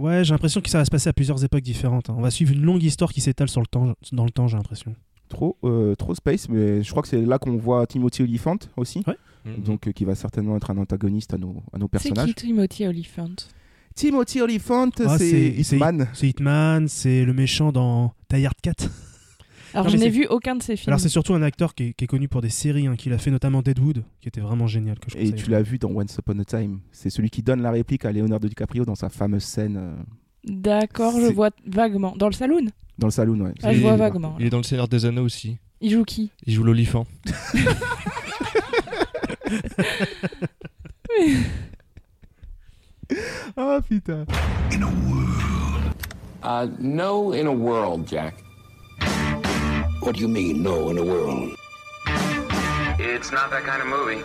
Ouais, j'ai l'impression que ça va se passer à plusieurs époques différentes. On va suivre une longue histoire qui s'étale dans le temps, j'ai l'impression. Trop space, mais je crois que c'est là qu'on voit Timothy Olyphant aussi. Ouais. Donc qui va certainement être un antagoniste à nos personnages. C'est qui Timothy Olyphant? Timothy Olyphant, c'est Hitman. C'est Hitman, c'est le méchant dans Die Hard 4. Alors je n'ai vu aucun de ses films. Alors c'est surtout un acteur qui est connu pour des séries, qu'il a fait notamment Deadwood, qui était vraiment génial. Et tu l'as vu dans Once Upon a Time. C'est celui qui donne la réplique à Leonardo DiCaprio dans sa fameuse scène. D'accord, je vois vaguement. Dans le saloon? Dans le saloon, ouais. Ah, je vois vaguement. Il est dans le Seigneur des Anneaux aussi. Il joue qui? Il joue l'olifant. Oh putain. In a world. No in a world, Jack. What do you mean, no in a world? It's not that kind of movie.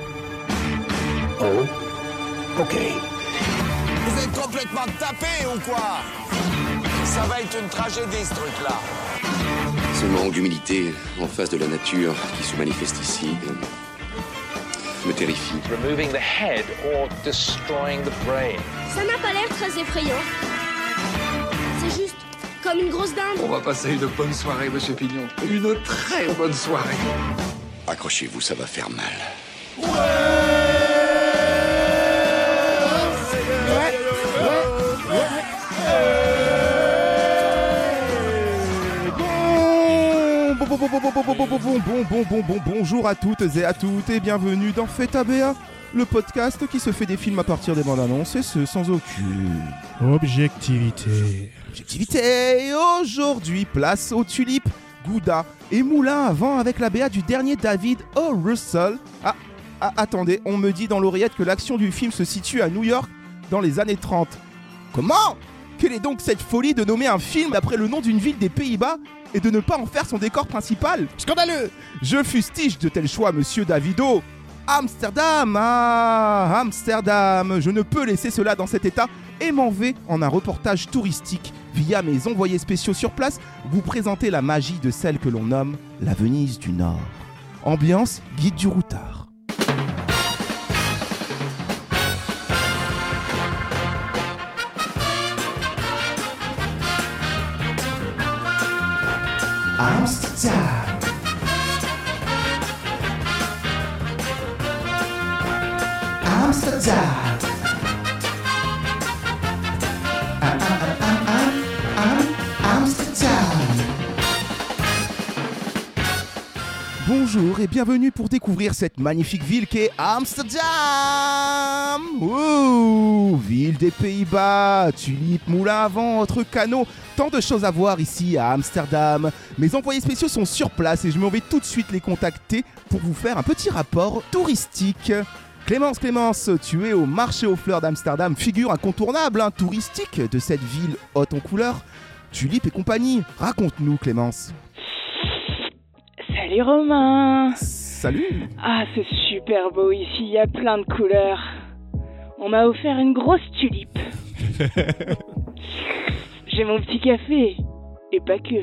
Oh? Okay. Vous êtes complètement tapés ou quoi? Ça va être une tragédie, ce truc-là. Ce manque d'humilité en face de la nature qui se manifeste ici me terrifie. Removing the head or destroying the brain. Ça n'a pas l'air très effrayant. C'est juste comme une grosse dinde. On va passer une bonne soirée, monsieur Pignon. Une très bonne soirée. Accrochez-vous, ça va faire mal. Bonjour à toutes et à toutes et bienvenue dans Feta BA, le podcast qui se fait des films à partir des bandes annonces et ce sans aucune objectivité. Et aujourd'hui, place aux tulipes, Gouda et moulin à vent avec la BA du dernier David O. Russell. Attendez, on me dit dans l'oreillette que l'action du film se situe à New York dans les années 30. Comment ? Quelle est donc cette folie de nommer un film d'après le nom d'une ville des Pays-Bas et de ne pas en faire son décor principal? Scandaleux! Je fustige de tel choix, monsieur Davido. Amsterdam! Ah, Amsterdam! Je ne peux laisser cela dans cet état et m'en vais en un reportage touristique via mes envoyés spéciaux sur place vous présenter la magie de celle que l'on nomme la Venise du Nord. Ambiance guide du routard. Amsterdam. Amsterdam. Amsterdam. Bonjour et bienvenue pour découvrir cette magnifique ville qu'est Amsterdam. Ouh, ville des Pays-Bas, tulipes, moulins à vent, autres canaux. Tant de choses à voir ici à Amsterdam. Mes envoyés spéciaux sont sur place et je m'en vais tout de suite les contacter pour vous faire un petit rapport touristique. Clémence, tu es au marché aux fleurs d'Amsterdam, figure incontournable, touristique de cette ville haute en couleurs. Tulipes et compagnie, raconte-nous Clémence. Salut Romain. Salut. Ah, c'est super beau ici, il y a plein de couleurs. On m'a offert une grosse tulipe. J'ai mon petit café, et pas que.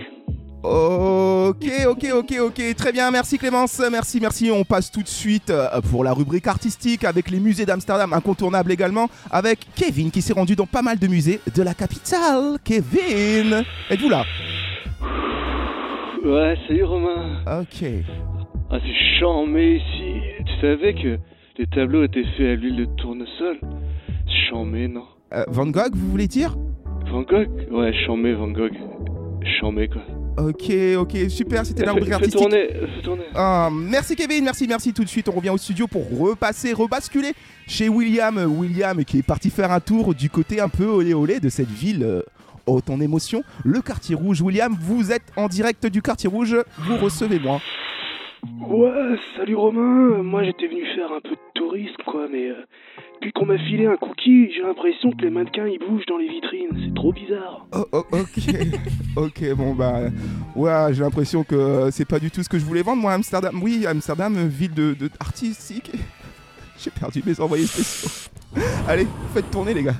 Ok, très bien, merci Clémence, merci. On passe tout de suite pour la rubrique artistique avec les musées d'Amsterdam, incontournable également, avec Kevin qui s'est rendu dans pas mal de musées de la capitale. Kevin, êtes-vous là? Ouais, salut Romain. Ok. Ah, c'est chambé ici. Tu savais que les tableaux étaient faits à l'huile de tournesol? Chambé, non? Van Gogh, vous voulez dire? Van Gogh? Ouais, chambé, Van Gogh. Chambé, quoi. Ok, super, c'était la rubrique artistique. Fais tourner. Ah, merci Kevin, merci. Tout de suite, on revient au studio pour rebasculer chez William qui est parti faire un tour du côté un peu olé de cette ville haute en émotion, le Quartier Rouge. William, vous êtes en direct du Quartier Rouge, vous recevez-moi. Ouais, salut Romain, moi j'étais venu faire un peu de tourisme, quoi, mais depuis qu'on m'a filé un cookie, j'ai l'impression que les mannequins ils bougent dans les vitrines, c'est trop bizarre. Ok, bon bah, ouais, j'ai l'impression que c'est pas du tout ce que je voulais vendre, moi, Amsterdam. Oui, Amsterdam, ville de artistique. J'ai perdu mes envoyés spéciaux. Allez, faites tourner les gars.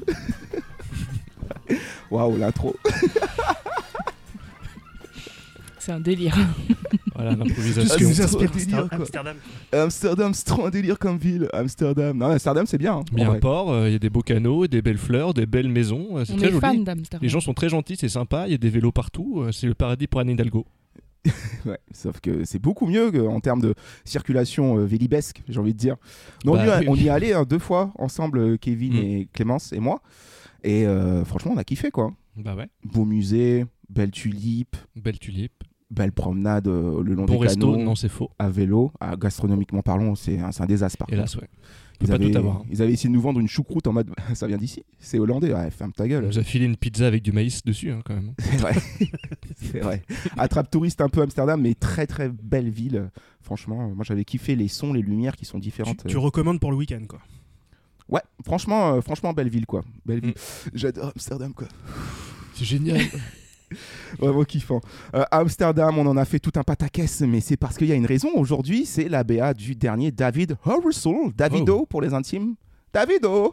Waouh, l'intro. C'est un délire. Voilà, Tout ce l'improvisation. qui nous inspire délire, quoi. Amsterdam. Amsterdam, c'est trop un délire comme ville. Amsterdam. Non, Amsterdam, c'est bien. Il y a en un vrai. port, il y a des beaux canaux, des belles fleurs, des belles maisons. C'est On très est fan joli. d'Amsterdam. Les gens sont très gentils, c'est sympa. Il y a des vélos partout. C'est le paradis pour Anne Hidalgo. Ouais, sauf que c'est beaucoup mieux en termes de circulation vélibesque, j'ai envie de dire. Mais Bah, on oui. y est allé 2 fois ensemble, Kevin et Clémence et moi. Et franchement, on a kiffé, quoi. Bah ouais. Beau musée, belle tulipe, Belle tulipe. belle promenade le long Bon des resto, canaux. non, c'est faux. À vélo. Gastronomiquement parlant, c'est un désastre, par Hélas, contre. ouais. Peut pas tout avoir. Ils avaient essayé de nous vendre une choucroute en mode ça vient d'ici, c'est hollandais, ouais, ferme ta On gueule. nous a filé une pizza avec du maïs dessus, hein, quand même. C'est vrai. C'est vrai. Attrape touriste un peu Amsterdam, mais très très belle ville. Franchement, moi j'avais kiffé les sons, les lumières qui sont différentes. Tu recommandes pour le week-end, quoi. Ouais, franchement, belle ville, quoi. Belle ville. J'adore Amsterdam, quoi. C'est génial. Vraiment kiffant. Amsterdam, on en a fait tout un pataquès, mais c'est parce qu'il y a une raison. Aujourd'hui, c'est la BA du dernier David O. Russell. Davido pour les intimes. Davido,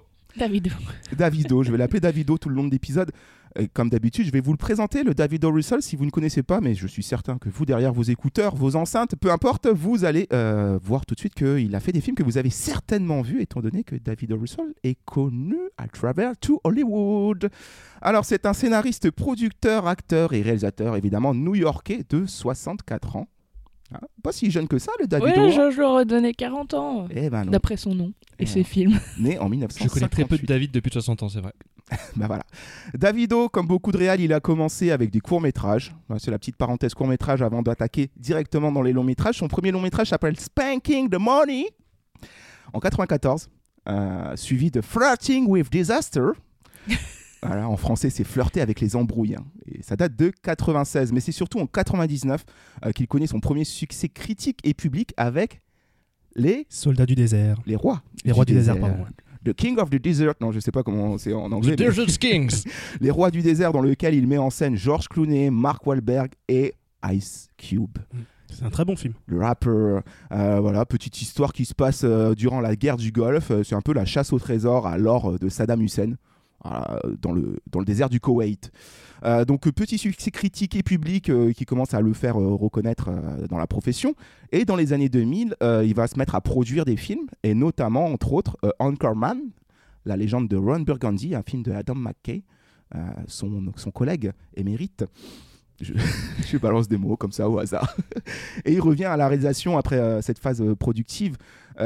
je vais l'appeler Davido tout le long de l'épisode. Comme d'habitude, je vais vous le présenter, le David O. Russell, si vous ne connaissez pas, mais je suis certain que vous, derrière vos écouteurs, vos enceintes, peu importe, vous allez voir tout de suite qu'il a fait des films que vous avez certainement vus, étant donné que David O. Russell est connu à travers to Hollywood. Alors, c'est un scénariste, producteur, acteur et réalisateur, évidemment, new-yorkais de 64 ans. Hein, pas si jeune que ça, le David O. Oui, je leur ai donné 40 ans, Eh ben non. d'après son nom et ses films. Né en Je 1958. connais très peu de David depuis 60 ans, c'est vrai. Bah voilà. Davido, comme beaucoup de réals, il a commencé avec des courts-métrages. C'est la petite parenthèse court-métrage avant d'attaquer directement dans les longs-métrages. Son premier long-métrage s'appelle Spanking the Money en 94, suivi de Flirting with Disaster. Voilà, en français, c'est flirter avec les embrouilles. Hein. Et ça date de 96, mais c'est surtout en 99 qu'il connaît son premier succès critique et public avec les Soldats du désert. Les rois. Les rois du désert, pardon. Ouais. The King of the Desert, non, je sais pas comment c'est en anglais. The Desert Kings. Les rois du désert, dans lequel il met en scène George Clooney, Mark Wahlberg et Ice Cube. C'est un très bon film. Le rappeur. Voilà, petite histoire qui se passe durant la guerre du Golfe. C'est un peu la chasse au trésor à l'or de Saddam Hussein. Dans le désert du Koweït. Donc petit succès critique et public qui commence à le faire reconnaître dans la profession. Et dans les années 2000, il va se mettre à produire des films, et notamment, entre autres, Anchorman, la légende de Ron Burgundy, un film de Adam McKay, son collègue émérite. Je balance des mots comme ça au hasard. Et il revient à la réalisation après cette phase productive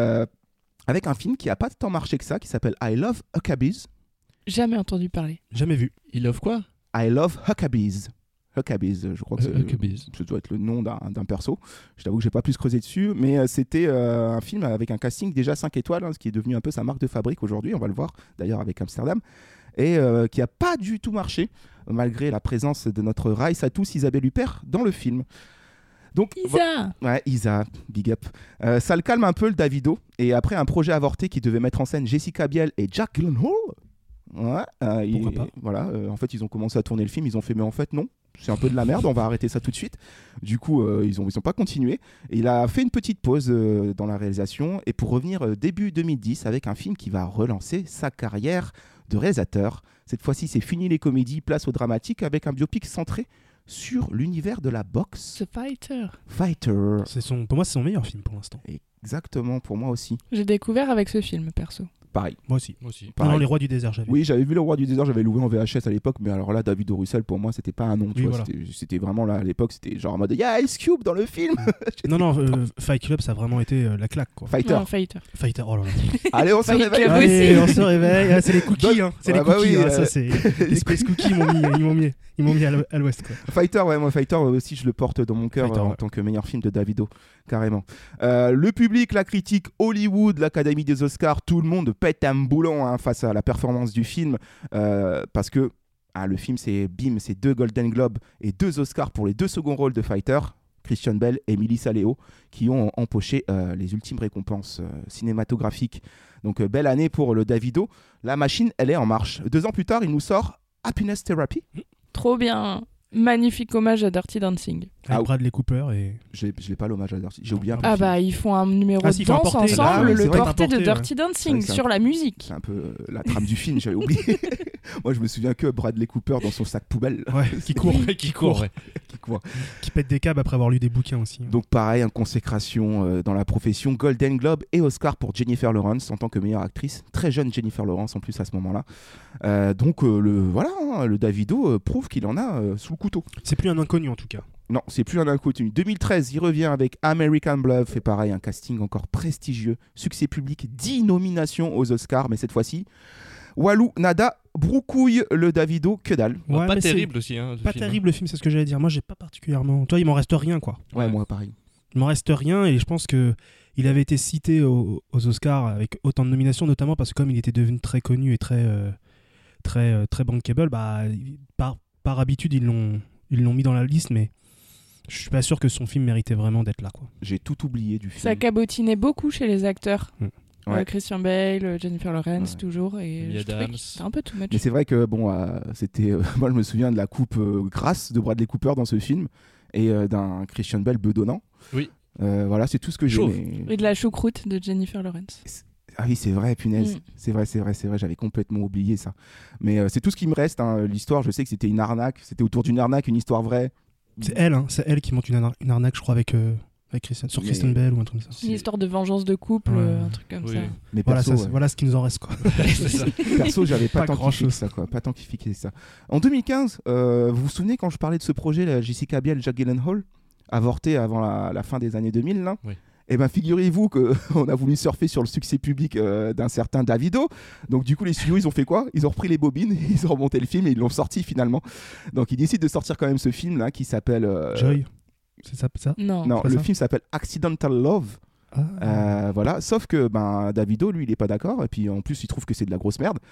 avec un film qui n'a pas tant marché que ça, qui s'appelle I Love Huckabees. Jamais entendu parler. Jamais vu. Il offre quoi? I Love Huckabees. Huckabees, je crois que ça doit être le nom d'un perso. Je t'avoue que j'ai pas plus creusé dessus, mais c'était un film avec un casting déjà 5 étoiles, hein, ce qui est devenu un peu sa marque de fabrique aujourd'hui, on va le voir d'ailleurs avec Amsterdam, et qui a pas du tout marché, malgré la présence de notre Raïs à tous, Isabelle Huppert, dans le film. Donc, Isa ouais, Isa, big up. Ça le calme un peu, le Davido, et après un projet avorté qui devait mettre en scène Jessica Biel et Jack Gyllenhaal. Ouais, pourquoi pas. Voilà, en fait ils ont commencé à tourner le film, ils ont fait mais en fait non, c'est un peu de la merde, on va arrêter ça tout de suite. Du coup ils ont pas continué, et il a fait une petite pause dans la réalisation, et pour revenir début 2010 avec un film qui va relancer sa carrière de réalisateur. Cette fois-ci c'est fini les comédies, place au dramatique, avec un biopic centré sur l'univers de la boxe. The Fighter. Pour moi c'est son meilleur film pour l'instant. Exactement, pour moi aussi. J'ai découvert avec ce film, perso. Pareil. Moi aussi. Pareil. Non, Les Rois du désert, j'avais. Oui, j'avais vu Le Roi du désert, j'avais loué en VHS à l'époque, mais alors là, David O. Russell, pour moi, c'était pas un nom. Tu vois, voilà. c'était vraiment là, à l'époque, c'était genre en mode, il y a Ice Cube dans le film. Non, Fight Club, ça a vraiment été la claque, quoi. Fighter, oh là là. Allez, on se réveille. Allez, on se réveille. Ah, c'est les cookies, hein. C'est les bah cookies, oui, ça, c'est... Les Space Cookies, ils m'ont mis à l'ouest, quoi. Fighter, ouais, moi, Fighter aussi, je le porte dans mon cœur en tant que meilleur film de Davido, carrément. Le public, la critique, Hollywood, l'Académie des Oscars, tout le monde pète un boulon face à la performance du film, parce que le film, c'est 2 Golden Globes et 2 Oscars pour les 2 seconds rôles de Fighter, Christian Bale et Melissa Leo, qui ont empoché les ultimes récompenses cinématographiques. Donc belle année pour le Davido. La machine, elle est en marche. 2 ans plus tard, il nous sort Happiness Therapy. Trop bien. Magnifique hommage à Dirty Dancing. Avec Bradley Cooper et... Je l'ai pas l'hommage à Dirty. J'ai oublié un peu. Ah bah ils font un numéro de danse ensemble, le porté de Dirty Dancing sur la musique. C'est un peu la trame du film, j'avais oublié. Moi je me souviens que Bradley Cooper dans son sac poubelle. Ouais, qui court. Qui pète des câbles après avoir lu des bouquins aussi. Donc pareil, une consécration dans la profession. Golden Globe et Oscar pour Jennifer Lawrence en tant que meilleure actrice. Très jeune Jennifer Lawrence en plus à ce moment-là. Donc le Davido prouve qu'il en a sous le couteau. C'est plus un inconnu en tout cas. Non, c'est plus un inconnu. 2013, il revient avec American Bluff et pareil, un casting encore prestigieux. Succès public, 10 nominations aux Oscars, mais cette fois-ci, Walou, nada, broucouille le Davido, que dalle. Ouais, pas terrible aussi. Hein, pas terrible le film, c'est ce que j'allais dire. Moi, j'ai pas particulièrement. Toi, il m'en reste rien, quoi. Ouais, moi, pareil. Il m'en reste rien et je pense que il avait été cité aux Oscars avec autant de nominations, notamment parce que comme il était devenu très connu et très bankable, bah, par habitude, ils l'ont mis dans la liste, mais je suis pas sûr que son film méritait vraiment d'être là, quoi. J'ai tout oublié du film. Ça cabotinait beaucoup chez les acteurs. Ouais. Christian Bale, Jennifer Lawrence, toujours. Et je trouvais que c'était un peu too much. Mais c'est vrai que c'était. Moi, je me souviens de la coupe grasse de Bradley Cooper dans ce film et d'un Christian Bale bedonnant. Oui. Voilà, c'est tout ce que j'ai. Et de la choucroute de Jennifer Lawrence. Ah oui, c'est vrai, punaise. C'est vrai, j'avais complètement oublié ça. Mais c'est tout ce qui me reste. Hein. L'histoire, je sais que c'était une arnaque. C'était autour d'une arnaque, une histoire vraie. C'est elle qui monte une arnaque, je crois, avec Kristen Bell ou un truc comme ça. Une histoire de vengeance de couple, un truc comme ça. Mais voilà, perso, voilà ce qui nous en reste, quoi. Perso, j'avais pas tant kiffé ça, quoi. Pas tant kiffé ça. En 2015, vous vous souvenez quand je parlais de ce projet, là, Jessica Biel, Jack Gyllenhaal, avorté avant la fin des années 2000, là. Oui. Eh ben, figurez-vous qu'on a voulu surfer sur le succès public d'un certain Davido. Donc, du coup, les studios, ils ont fait quoi ? Ils ont repris les bobines, ils ont remonté le film et ils l'ont sorti finalement. Donc, ils décident de sortir quand même ce film-là qui s'appelle... Joy. C'est ça ? Non, le film s'appelle Accidental Love. Voilà. Sauf que Davido, lui, il est pas d'accord. Et puis, en plus, il trouve que c'est de la grosse merde.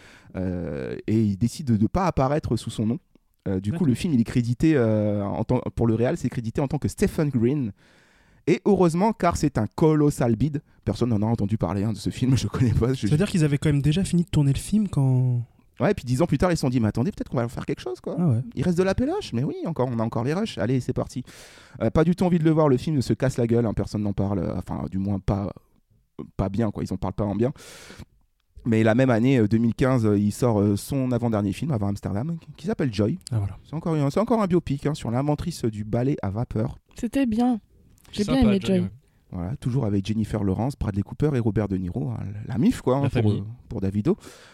Et il décide de ne pas apparaître sous son nom. Du coup, le film, il est crédité, pour le réal, c'est crédité en tant que Stephen Green. Et heureusement, car c'est un colossal bide. Personne n'en a entendu parler de ce film, je connais pas. C'est-à-dire qu'ils avaient quand même déjà fini de tourner le film quand... Ouais, et puis 10 ans plus tard, ils se sont dit, mais attendez, peut-être qu'on va faire quelque chose, quoi. Ah ouais. Il reste de la péloche, mais oui, on a encore les rushs. Allez, c'est parti. Pas du tout envie de le voir, le film se casse la gueule, personne n'en parle, enfin, du moins pas bien, quoi. Ils en parlent pas en bien. Mais la même année, 2015, il sort son avant-dernier film, avant Amsterdam, qui s'appelle Joy. Ah, voilà. C'est encore un biopic sur l'inventrice du balai à vapeur. C'était bien. J'ai bien aimé Joy. Ouais. Voilà, toujours avec Jennifer Lawrence, Bradley Cooper et Robert De Niro, hein, la MIF, quoi, pour Davido.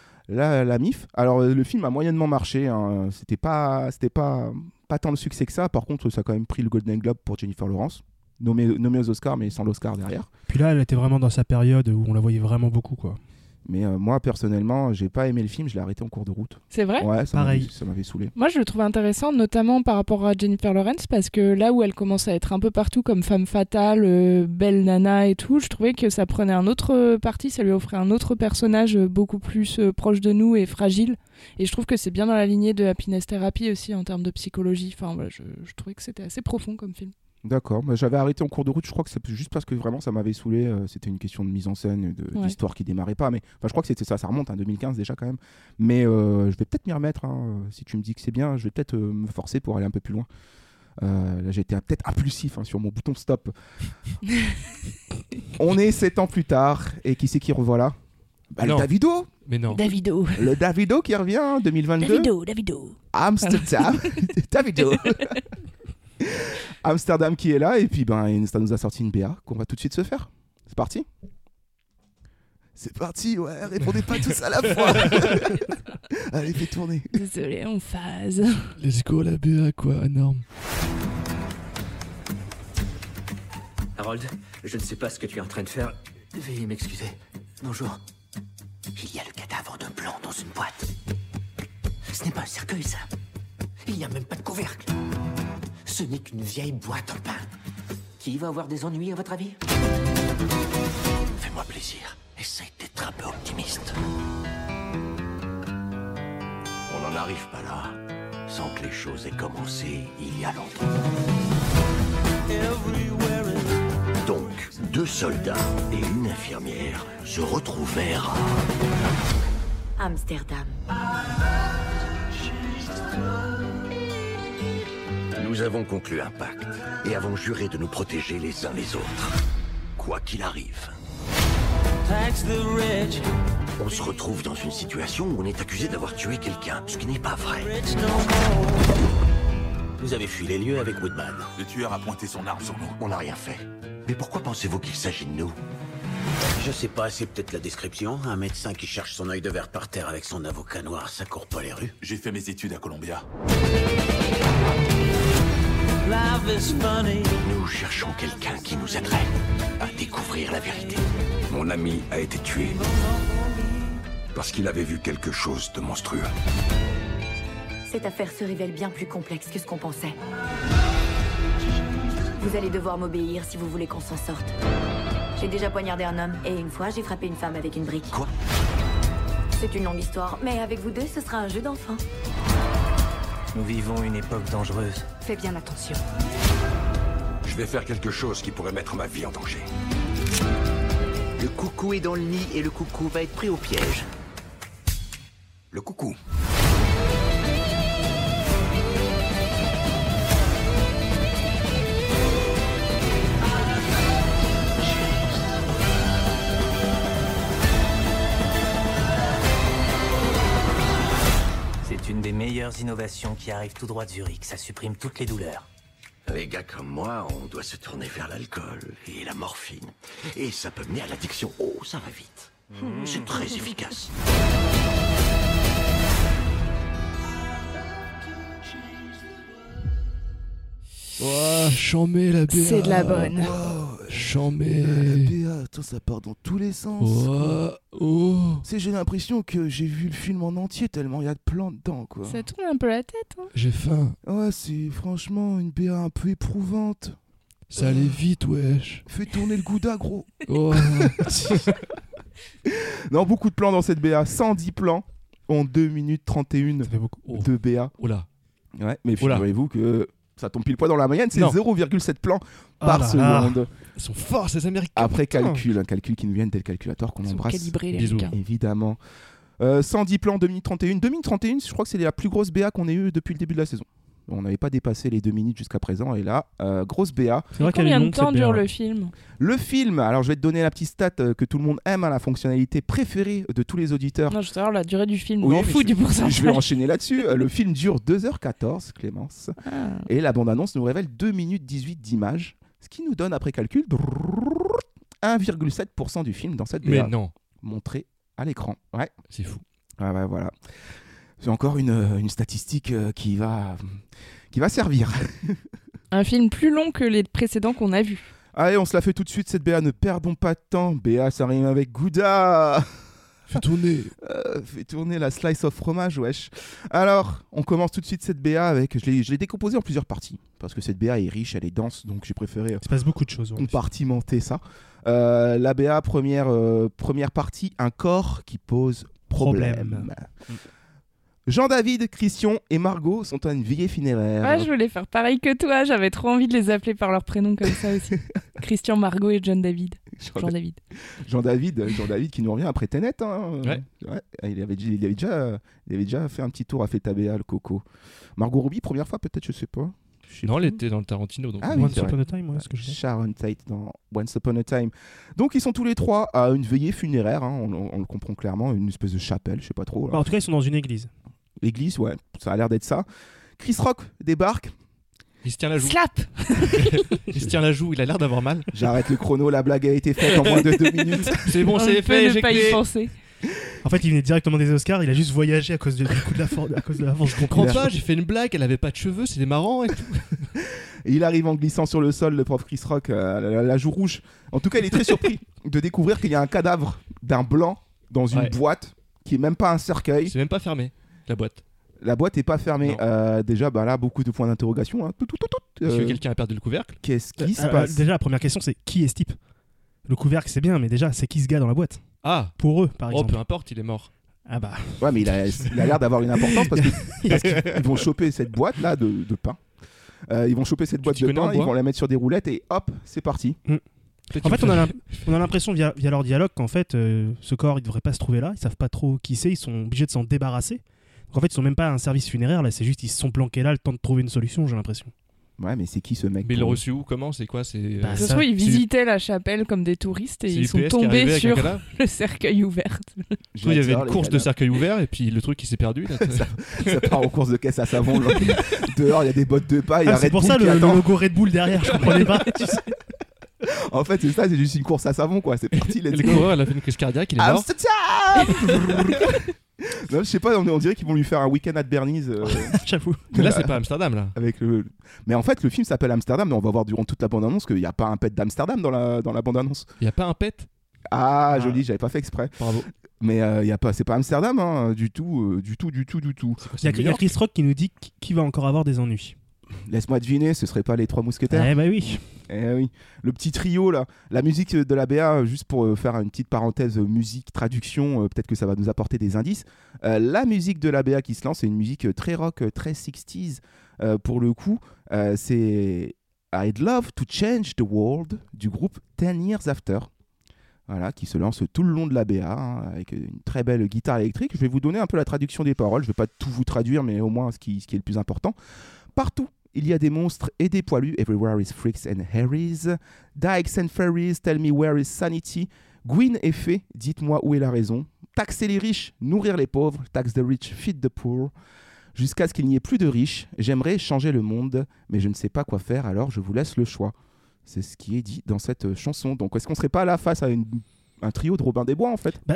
La MIF. Alors, le film a moyennement marché. Hein. C'était pas tant le succès que ça. Par contre, ça a quand même pris le Golden Globe pour Jennifer Lawrence. Nommée aux Oscars, mais sans l'Oscar derrière. Puis là, elle était vraiment dans sa période où on la voyait vraiment beaucoup, quoi. Mais moi, personnellement, j'ai pas aimé le film, je l'ai arrêté en cours de route. C'est vrai ? Ouais, ça pareil. Ça m'avait saoulé. Moi, je le trouve intéressant, notamment par rapport à Jennifer Lawrence, parce que là où elle commence à être un peu partout comme femme fatale, belle nana et tout, je trouvais que ça prenait un autre parti, ça lui offrait un autre personnage beaucoup plus proche de nous et fragile. Et je trouve que c'est bien dans la lignée de Happiness Therapy aussi en termes de psychologie. Enfin, voilà, je trouvais que c'était assez profond comme film. D'accord, j'avais arrêté en cours de route, je crois que c'est juste parce que vraiment ça m'avait saoulé, c'était une question de mise en scène, d'histoire qui démarrait pas, mais je crois que c'était ça remonte, 2015 déjà quand même, mais je vais peut-être m'y remettre, si tu me dis que c'est bien, je vais peut-être me forcer pour aller un peu plus loin. Là j'étais peut-être impulsif sur mon bouton stop. On est 7 ans plus tard, et qui c'est qui revoilà ? Le Davido. Mais non. Davido. Le Davido qui revient, 2022. Davido. Amsterdam. Davido. Amsterdam qui est là, et puis ça nous a sorti une BA qu'on va tout de suite se faire. C'est parti ? C'est parti, ouais, répondez pas tous à la fois. Allez, fais tourner. Désolé, on phase. Let's go, la BA, quoi, énorme. Harold, je ne sais pas ce que tu es en train de faire. Veuillez m'excuser. Bonjour. Il y a le cadavre d'un blanc dans une boîte. Ce n'est pas un cercueil, ça. Il n'y a même pas de couvercle. Ce n'est qu'une vieille boîte en pain. Qui va avoir des ennuis, à votre avis ? Fais-moi plaisir. Essaye d'être un peu optimiste. On n'en arrive pas là sans que les choses aient commencé il y a longtemps. Donc, 2 soldats et une infirmière se retrouvèrent à Amsterdam. Nous avons conclu un pacte. et avons juré de nous protéger les uns les autres, quoi qu'il arrive. On se retrouve dans une situation où on est accusé d'avoir tué quelqu'un, ce qui n'est pas vrai. Vous avez fui les lieux avec Woodman. Le tueur a pointé son arme sur nous. On n'a rien fait. Mais pourquoi pensez-vous qu'il s'agit de nous? Je sais pas, c'est peut-être la description. Un médecin qui cherche son œil de verre par terre avec son avocat noir, ça court pas les rues. J'ai fait mes études à Columbia. Nous cherchons quelqu'un qui nous aiderait à découvrir la vérité. Mon ami a été tué parce qu'il avait vu quelque chose de monstrueux. Cette affaire se révèle bien plus complexe que ce qu'on pensait. Vous allez devoir m'obéir si vous voulez qu'on s'en sorte. J'ai déjà poignardé un homme et une fois j'ai frappé une femme avec une brique. Quoi? C'est une longue histoire, mais avec vous deux, ce sera un jeu d'enfant. Nous vivons une époque dangereuse. Fais bien attention. Je vais faire quelque chose qui pourrait mettre ma vie en danger. Le coucou est dans le nid et le coucou va être pris au piège. Le coucou. C'est une des meilleures innovations qui arrive tout droit de Zurich. Ça supprime toutes les douleurs. Les gars comme moi, on doit se tourner vers l'alcool et la morphine. Et ça peut mener à l'addiction. Oh, ça va vite. C'est très efficace. Ouah, chambé la BA. C'est de la bonne. Chambé. La BA, attends, ça part dans tous les sens. Ouah, oh. C'est, j'ai l'impression que j'ai vu le film en entier tellement il y a de plans dedans, quoi. Ça tourne un peu la tête. Hein. J'ai faim. Ouais, c'est franchement une BA un peu éprouvante. Ça allait vite, wesh. Fais tourner le gouda, gros. Oh. Non, beaucoup de plans dans cette BA. 110 plans en 2 minutes 31 de BA. Oula. Ouais, mais figurez-vous que ça tombe pile poil dans la moyenne, c'est Non. 0,7 plans par seconde. Ils sont forts, ces Américains. Après calcul, un calcul qui nous vient des calculateurs qu'on embrasse. Calibrés, les Bisous. Américains. Évidemment. 110 plans, 2 minutes 31. 2 minutes 31, je crois que c'est la plus grosse BA qu'on ait eue depuis le début de la saison. On n'avait pas dépassé les 2 minutes jusqu'à présent. Et là, grosse BA. C'est vrai qu'elle est Combien de longue, temps cette dure BA. le film? Le film, alors je vais te donner la petite stat que tout le monde aime, hein, la fonctionnalité préférée de tous les auditeurs. Non, je veux savoir la durée du film. Oui, On mais fout du pourcentage. Je vais enchaîner là-dessus. Le film dure 2h14, Clémence. Ah. Et la bande-annonce nous révèle 2 minutes 18 d'images, ce qui nous donne, après calcul, 1,7% du film dans cette BA. Mais non. Montré à l'écran. Ouais. C'est fou. Ah ouais, voilà. C'est encore une statistique qui va servir. Un film plus long que les précédents qu'on a vus. Allez, on se la fait tout de suite, cette BA. Ne perdons pas de temps. BA, ça rime avec Gouda. Fais tourner. Fais tourner la slice of fromage, wesh. Alors, on commence tout de suite cette BA avec... Je l'ai décomposée en plusieurs parties. Parce que cette BA est riche, elle est dense, donc j'ai préféré... Il se passe beaucoup de choses. Ouais. Compartimenter ça. La BA, première partie, un corps qui pose problème. Jean-David, Christian et Margot sont à une veillée funéraire. Ouais, je voulais faire pareil que toi. J'avais trop envie de les appeler par leur prénom comme ça aussi. Christian, Margot et John David. Jean-David. Jean-David qui nous revient après Tenet. Hein. Ouais. Il avait déjà fait un petit tour à Fetabéa, le coco. Margot Robbie, première fois peut-être, je sais pas. Non, elle était dans le Tarantino. Donc. Ah oui, Once Upon a Time, ouais, ce que je dis. Sharon Tate dans Once Upon a Time. Donc ils sont tous les trois à une veillée funéraire, hein, on le comprend clairement, une espèce de chapelle, je sais pas trop. Bah, en tout cas, ils sont dans une église. L'église, ouais, ça a l'air d'être ça. Chris Rock débarque. Il se tient la joue. Slap. Il se tient la joue, il a l'air d'avoir mal. J'arrête le chrono, la blague a été faite en moins de 2 minutes. C'est bon, c'est fait, j'ai pas y penser. En fait, il venait directement des Oscars, il a juste voyagé à cause du coup de la force. Je comprends pas, j'ai fait une blague, elle avait pas de cheveux, c'était marrant et tout. Et il arrive en glissant sur le sol, le pauvre Chris Rock, la joue rouge. En tout cas, il est très surpris de découvrir qu'il y a un cadavre d'un blanc dans une boîte qui est même pas un cercueil. C'est même pas fermé, la boîte. La boîte est pas fermée. Déjà, bah là, beaucoup de points d'interrogation. Hein. Est-ce que quelqu'un a perdu le couvercle? Qu'est-ce qui se passe? Déjà, la première question, c'est qui est ce type? Le couvercle, c'est bien, mais déjà, c'est qui ce gars dans la boîte? Ah, pour eux, par exemple. Oh, peu importe, il est mort. Ah bah. Ouais, mais il a l'air d'avoir une importance parce qu'ils vont choper cette boîte là de pain. Ils vont choper cette boîte de pain, ils vont la mettre sur des roulettes et hop, c'est parti. En fait, on a l'impression via leur dialogue qu'en fait, ce corps, il devrait pas se trouver là. Ils savent pas trop qui c'est. Ils sont obligés de s'en débarrasser. Donc en fait, ils sont même pas à un service funéraire. Là, c'est juste ils se sont planqués là, le temps de trouver une solution. J'ai l'impression. Ouais, mais c'est qui ce mec Mais il l'a reçu où? Comment? C'est quoi? De toute façon, ils visitaient la chapelle comme des touristes et ils sont tombés sur le cercueil ouvert. Il y avait une course de cercueil ouvert et puis le truc il s'est perdu. Là. ça part en course de caisse à savon. Genre. Dehors, il y a des bottes de paille. C'est pour ça le logo Red Bull derrière, je comprenais pas. Tu sais. En fait, c'est ça, c'est juste une course à savon, quoi. C'est parti, let's go. Le coureur, il a fait une crise cardiaque, il est mort. Non, je sais pas, on dirait qu'ils vont lui faire un week-end à Bernice. J'avoue. Mais là, c'est pas Amsterdam, là. Mais en fait, le film s'appelle Amsterdam, mais on va voir durant toute la bande-annonce qu'il n'y a pas un pet d'Amsterdam dans la bande-annonce. Il n'y a pas un pet? Ah, joli, j'avais pas fait exprès. Bravo. Mais c'est pas Amsterdam, hein, du tout. Il y a Chris Rock qui nous dit qui va encore avoir des ennuis. Laisse-moi deviner, ce serait pas les Trois Mousquetaires? Eh bah oui. Oui. Le petit trio là, la musique de la BA, juste pour faire une petite parenthèse musique, traduction, peut-être que ça va nous apporter des indices. La musique de la BA qui se lance, c'est une musique très rock, très 60s. Pour le coup, c'est I'd Love to Change the World du groupe 10 Years After. Voilà, qui se lance tout le long de la BA, hein, avec une très belle guitare électrique. Je vais vous donner un peu la traduction des paroles, je vais pas tout vous traduire, mais au moins ce qui est le plus important. Partout, il y a des monstres et des poilus. Everywhere is freaks and harries. Dykes and fairies, tell me where is sanity. Gwyn et Fée, dites-moi où est la raison. Taxer les riches, nourrir les pauvres. Tax the rich, feed the poor. Jusqu'à ce qu'il n'y ait plus de riches. J'aimerais changer le monde, mais je ne sais pas quoi faire, alors je vous laisse le choix. C'est ce qui est dit dans cette chanson. Donc est-ce qu'on serait pas là face à un trio de Robin des Bois, en fait?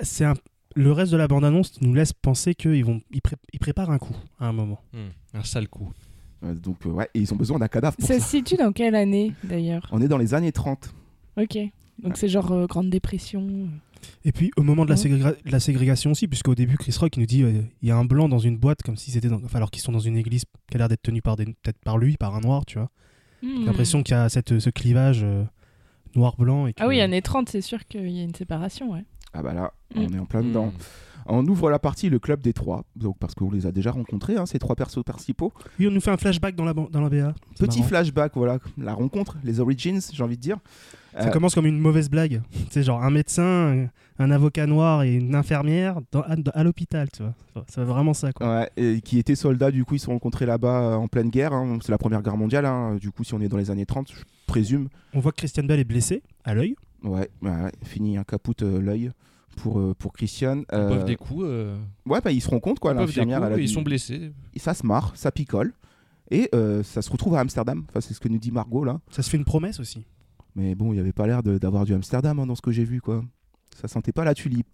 Le reste de la bande-annonce nous laisse penser qu'ils préparent un coup à un moment. Un sale coup. Donc et ils ont besoin d'un cadavre pour ça. Ça se situe dans quelle année d'ailleurs? On est dans les années 30. Ok, donc c'est genre Grande Dépression. Et puis au moment de la ségrégation aussi, puisqu'au début Chris Rock il nous dit il y a un blanc dans une boîte comme si c'était alors qu'ils sont dans une église qui a l'air d'être tenue peut-être par lui, par un noir, tu vois. J'ai l'impression qu'il y a ce clivage noir-blanc. Et que... Ah oui, années 30, c'est sûr qu'il y a une séparation, ouais. Ah bah là, on est en plein dedans. On ouvre la partie le club des trois, donc parce qu'on les a déjà rencontrés, hein, ces trois persos principaux. Oui, on nous fait un flashback dans la BA. Petit flashback, voilà, la rencontre, les origins, j'ai envie de dire. Ça commence comme une mauvaise blague. C'est genre un médecin, un avocat noir et une infirmière à l'hôpital, tu vois. C'est vraiment ça, quoi. Ouais, et qui étaient soldats, du coup, ils se sont rencontrés là-bas en pleine guerre. Hein. C'est la Première Guerre mondiale, hein. Du coup, si on est dans les années 30, je présume. On voit que Christian Bale est blessé à l'œil. Ouais, fini un capoute l'œil. Pour Christian. Ils boivent des coups. Ouais, ils se rencontrent, quoi. L'infirmière, ils sont blessés. Et ça se marre, ça picole. Et ça se retrouve à Amsterdam. Enfin, c'est ce que nous dit Margot, là. Ça se fait une promesse aussi. Mais bon, il n'y avait pas l'air d'avoir du Amsterdam, hein, dans ce que j'ai vu, quoi. Ça sentait pas la tulipe.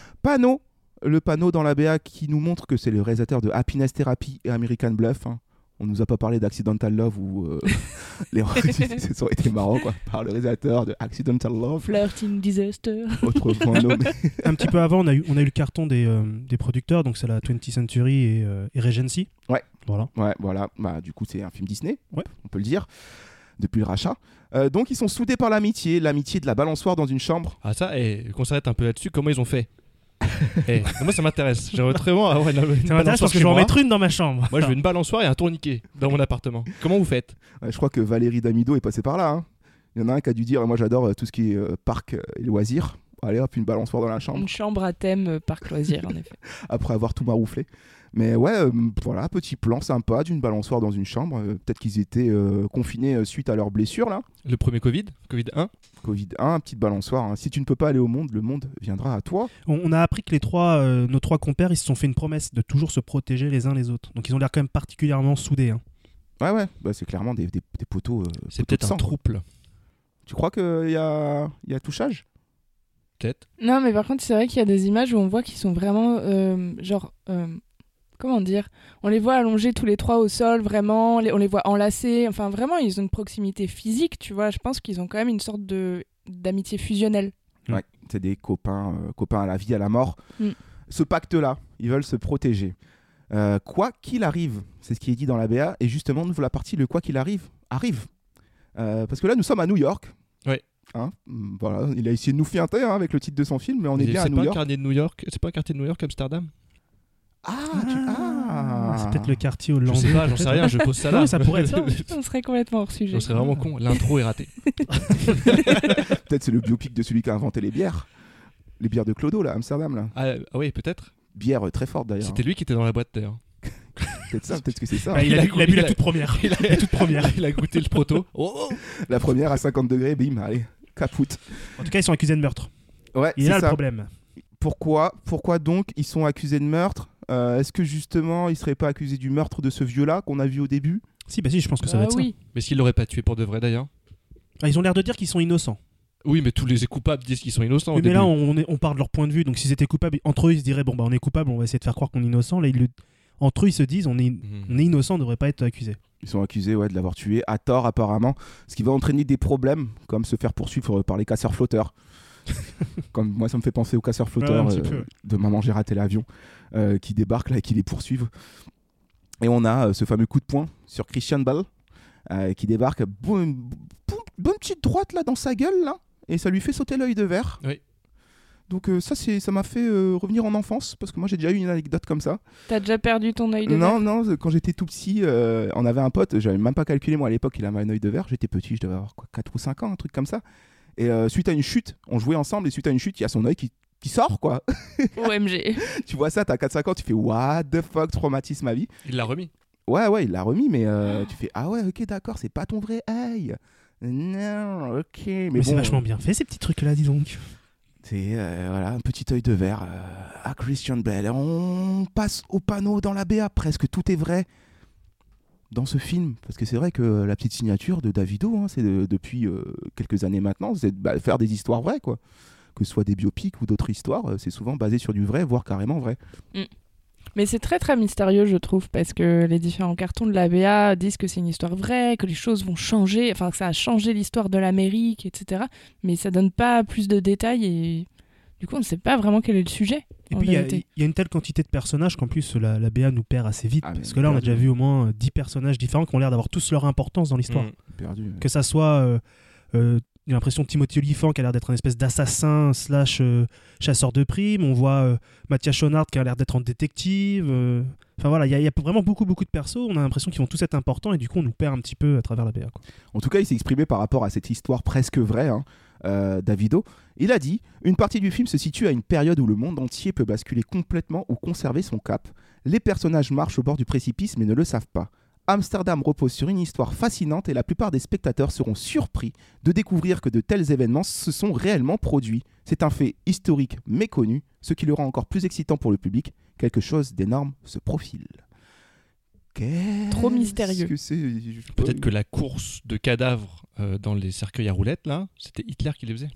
Le panneau dans la BA qui nous montre que c'est le réalisateur de Happiness Therapy et American Bluff. Hein. On nous a pas parlé d'Accidental Love ou ça aurait été marrant, quoi, par le réalisateur de Accidental Love. Flirting Disaster. Autrement nommé. Un petit peu avant, on a eu le carton des producteurs, donc c'est la 20th Century et Regency. Ouais. Voilà. Ouais, voilà. Bah, du coup, c'est un film Disney, ouais. On peut le dire, depuis le rachat. Donc, ils sont soudés par l'amitié de la balançoire dans une chambre. Ah ça, qu'on s'arrête un peu là-dessus, comment ils ont fait? Moi ça m'intéresse, j'aimerais vraiment avoir une balançoire parce que je vais en mettre une dans ma chambre. Moi je veux une balançoire et un tourniquet dans mon appartement. Comment vous faites? Je crois que Valérie Damido est passée par là, hein. Il y en a un qui a dû dire moi j'adore tout ce qui est parc et loisirs. Allez hop, une balançoire dans la chambre. Une chambre à thème parc loisirs en effet. Après avoir tout marouflé. Mais ouais, voilà, petit plan sympa d'une balançoire dans une chambre. Peut-être qu'ils étaient confinés suite à leurs blessures là. Le premier Covid-1 Covid-1, petite balançoire. Hein. Si tu ne peux pas aller au monde, le monde viendra à toi. On a appris que nos trois compères, ils se sont fait une promesse de toujours se protéger les uns les autres. Donc ils ont l'air quand même particulièrement soudés. Hein. Ouais, bah, c'est clairement des poteaux. C'est peut-être un trouble. Tu crois qu'il y a touchage? Peut-être. Non, mais par contre, c'est vrai qu'il y a des images où on voit qu'ils sont vraiment comment dire, on les voit allongés tous les trois au sol, vraiment, on les voit enlacés, enfin vraiment ils ont une proximité physique, tu vois, je pense qu'ils ont quand même une sorte d'amitié fusionnelle. Ouais, c'est des copains à la vie, à la mort. Ce pacte-là, ils veulent se protéger. Quoi qu'il arrive, c'est ce qui est dit dans la BA, et justement, nous, la partie le quoi qu'il arrive. Parce que là, nous sommes à New York. Ouais. Hein, voilà, il a essayé de nous fianter avec le titre de son film, mais on est bien à New York. C'est pas un quartier de New York, Amsterdam? C'est peut-être le quartier hollandais. Je sais pas, j'en sais rien, je pose ça là. Oui, ça pourrait être ça. On serait complètement hors sujet. On serait vraiment con, l'intro est ratée. Peut-être c'est le biopic de celui qui a inventé les bières. Les bières de Clodo, là, Amsterdam, là. Ah oui, peut-être. Bière très forte, d'ailleurs. C'était lui qui était dans la boîte, d'ailleurs. peut-être ça, peut-être que c'est ça. Bah, il a bu la toute première. Il a goûté le proto. Oh. La première à 50 degrés, bim, allez, capoute. En tout cas, ils sont accusés de meurtre. Ouais, il est c'est là ça. le problème. Pourquoi donc ils sont accusés de meurtre? Est-ce que justement ils seraient pas accusés du meurtre de ce vieux-là qu'on a vu au début? Si, je pense que ça va être ça. Mais est-ce qu'ils l'auraient pas tué pour de vrai d'ailleurs? Ils ont l'air de dire qu'ils sont innocents. Oui, mais tous les coupables disent qu'ils sont innocents. Mais là, on part de leur point de vue. Donc, s'ils étaient coupables, entre eux, ils se diraient on est coupable, on va essayer de faire croire qu'on est innocent. Là, entre eux, ils se disent on est innocent, on ne devrait pas être accusé. Ils sont accusés de l'avoir tué à tort, apparemment. Ce qui va entraîner des problèmes, comme se faire poursuivre par les casseurs-flotteurs. Comme moi, ça me fait penser aux casseurs-flotteurs de Maman, j'ai raté l'avion, qui débarquent là et qui les poursuivent. Et on a ce fameux coup de poing sur Christian Bale, qui débarque, bonne petite droite là dans sa gueule là. Et ça lui fait sauter l'œil de verre. Oui. Donc ça m'a fait revenir en enfance, parce que moi j'ai déjà eu une anecdote comme ça. T'as déjà perdu ton œil de verre? Non, quand j'étais tout petit, on avait un pote, j'avais même pas calculé, moi à l'époque il avait un œil de verre, j'étais petit, je devais avoir 4 ou 5 ans, un truc comme ça. Et suite à une chute, on jouait ensemble, et suite à une chute, il y a son œil qui sort quoi. OMG. Tu vois ça, t'as 4-5 ans, tu fais what the fuck, traumatisme à vie. Il l'a remis. Ouais, il l'a remis, mais tu fais ah ouais, ok, d'accord, c'est pas ton vrai œil. Non, ok. Mais bon, c'est vachement bien fait ces petits trucs là, dis donc. C'est voilà, un petit œil de verre à Christian Bale. On passe au panneau dans la BA, presque tout est vrai dans ce film. Parce que c'est vrai que la petite signature de Davido, c'est depuis quelques années maintenant, c'est de faire des histoires vraies, quoi. Que ce soit des biopics ou d'autres histoires, c'est souvent basé sur du vrai, voire carrément vrai. Mais c'est très très mystérieux, je trouve, parce que les différents cartons de la BA disent que c'est une histoire vraie, que les choses vont changer, enfin que ça a changé l'histoire de l'Amérique, etc. Mais ça donne pas plus de détails et du coup on ne sait pas vraiment quel est le sujet. Et puis il y a une telle quantité de personnages qu'en plus la BA nous perd assez vite, parce que là on a déjà vu au moins 10 personnages différents qui ont l'air d'avoir tous leur importance dans l'histoire. Perdu. Que ça soit... j'ai l'impression de Timothy Olyphant qui a l'air d'être une espèce d'assassin / chasseur de primes. On voit Matthias Schoenaerts qui a l'air d'être un détective. Enfin voilà, il y a vraiment beaucoup de persos. On a l'impression qu'ils vont tous être importants et du coup on nous perd un petit peu à travers la BA, quoi. En tout cas, il s'est exprimé par rapport à cette histoire presque vraie, Davido. Il a dit « Une partie du film se situe à une période où le monde entier peut basculer complètement ou conserver son cap. Les personnages marchent au bord du précipice mais ne le savent pas. Amsterdam repose sur une histoire fascinante et la plupart des spectateurs seront surpris de découvrir que de tels événements se sont réellement produits. C'est un fait historique méconnu, ce qui le rend encore plus excitant pour le public. Quelque chose d'énorme se profile. » Trop mystérieux. Peut-être que la course de cadavres dans les cercueils à roulettes, là, c'était Hitler qui les faisait.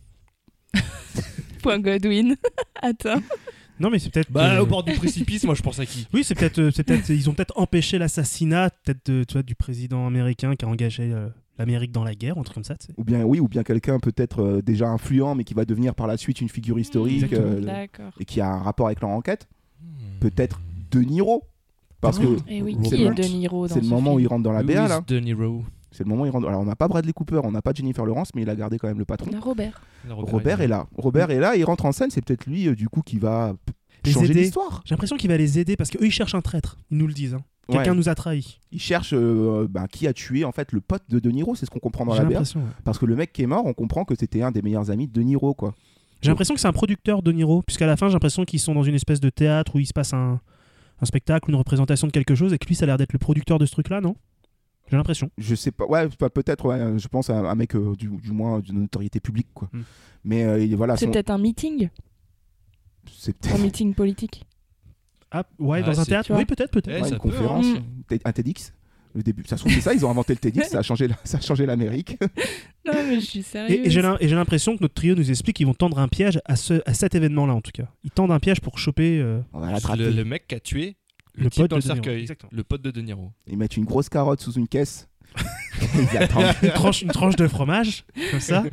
Point Godwin. Attends. Non mais c'est peut-être au bord du précipice, moi je pense à qui? Oui, c'est peut-être ils ont peut-être empêché l'assassinat du président américain qui a engagé l'Amérique dans la guerre, un truc comme ça, tu sais. Ou bien quelqu'un peut-être déjà influent mais qui va devenir par la suite une figure historique et qui a un rapport avec leur enquête. Peut-être De Niro, parce que qui est De Niro dans c'est le moment où il rentre dans la BA là. De Niro. C'est le moment où il rentre. Alors on n'a pas Bradley Cooper, on n'a pas Jennifer Lawrence, mais il a gardé quand même le patron. On a Robert. Robert est là. Robert est là, il rentre en scène, c'est peut-être lui du coup qui va changer l'histoire. J'ai l'impression qu'il va les aider parce qu'eux ils cherchent un traître, ils nous le disent. Quelqu'un nous a trahis. Ils cherchent qui a tué en fait le pote de Niro, c'est ce qu'on comprend dans la BA. Parce que le mec qui est mort, on comprend que c'était un des meilleurs amis de De Niro, quoi. J'ai l'impression que c'est un producteur De Niro, puisqu'à la fin j'ai l'impression qu'ils sont dans une espèce de théâtre où il se passe un spectacle, une représentation de quelque chose, et que lui ça a l'air d'être le producteur de ce truc-là, non ? J'ai l'impression. Je sais pas, peut-être, je pense à un mec du moins d'une notoriété publique, quoi. Mais voilà. C'est peut-être un meeting. C'est peut-être un meeting politique. Ah ouais, dans un théâtre. Oui, peut-être. Une conférence, un TEDx. Le début, ça se trouve c'est ça, ils ont inventé le TEDx, ça a changé l'Amérique. Non mais je suis sérieux. Et j'ai l'impression que notre trio nous explique qu'ils vont tendre un piège à cet événement-là en tout cas. Ils tendent un piège pour choper le mec qui a tué le type dans le cercueil, le pote de De Niro. Ils mettent une grosse carotte sous une caisse. Ils attendent. une tranche de fromage, comme ça.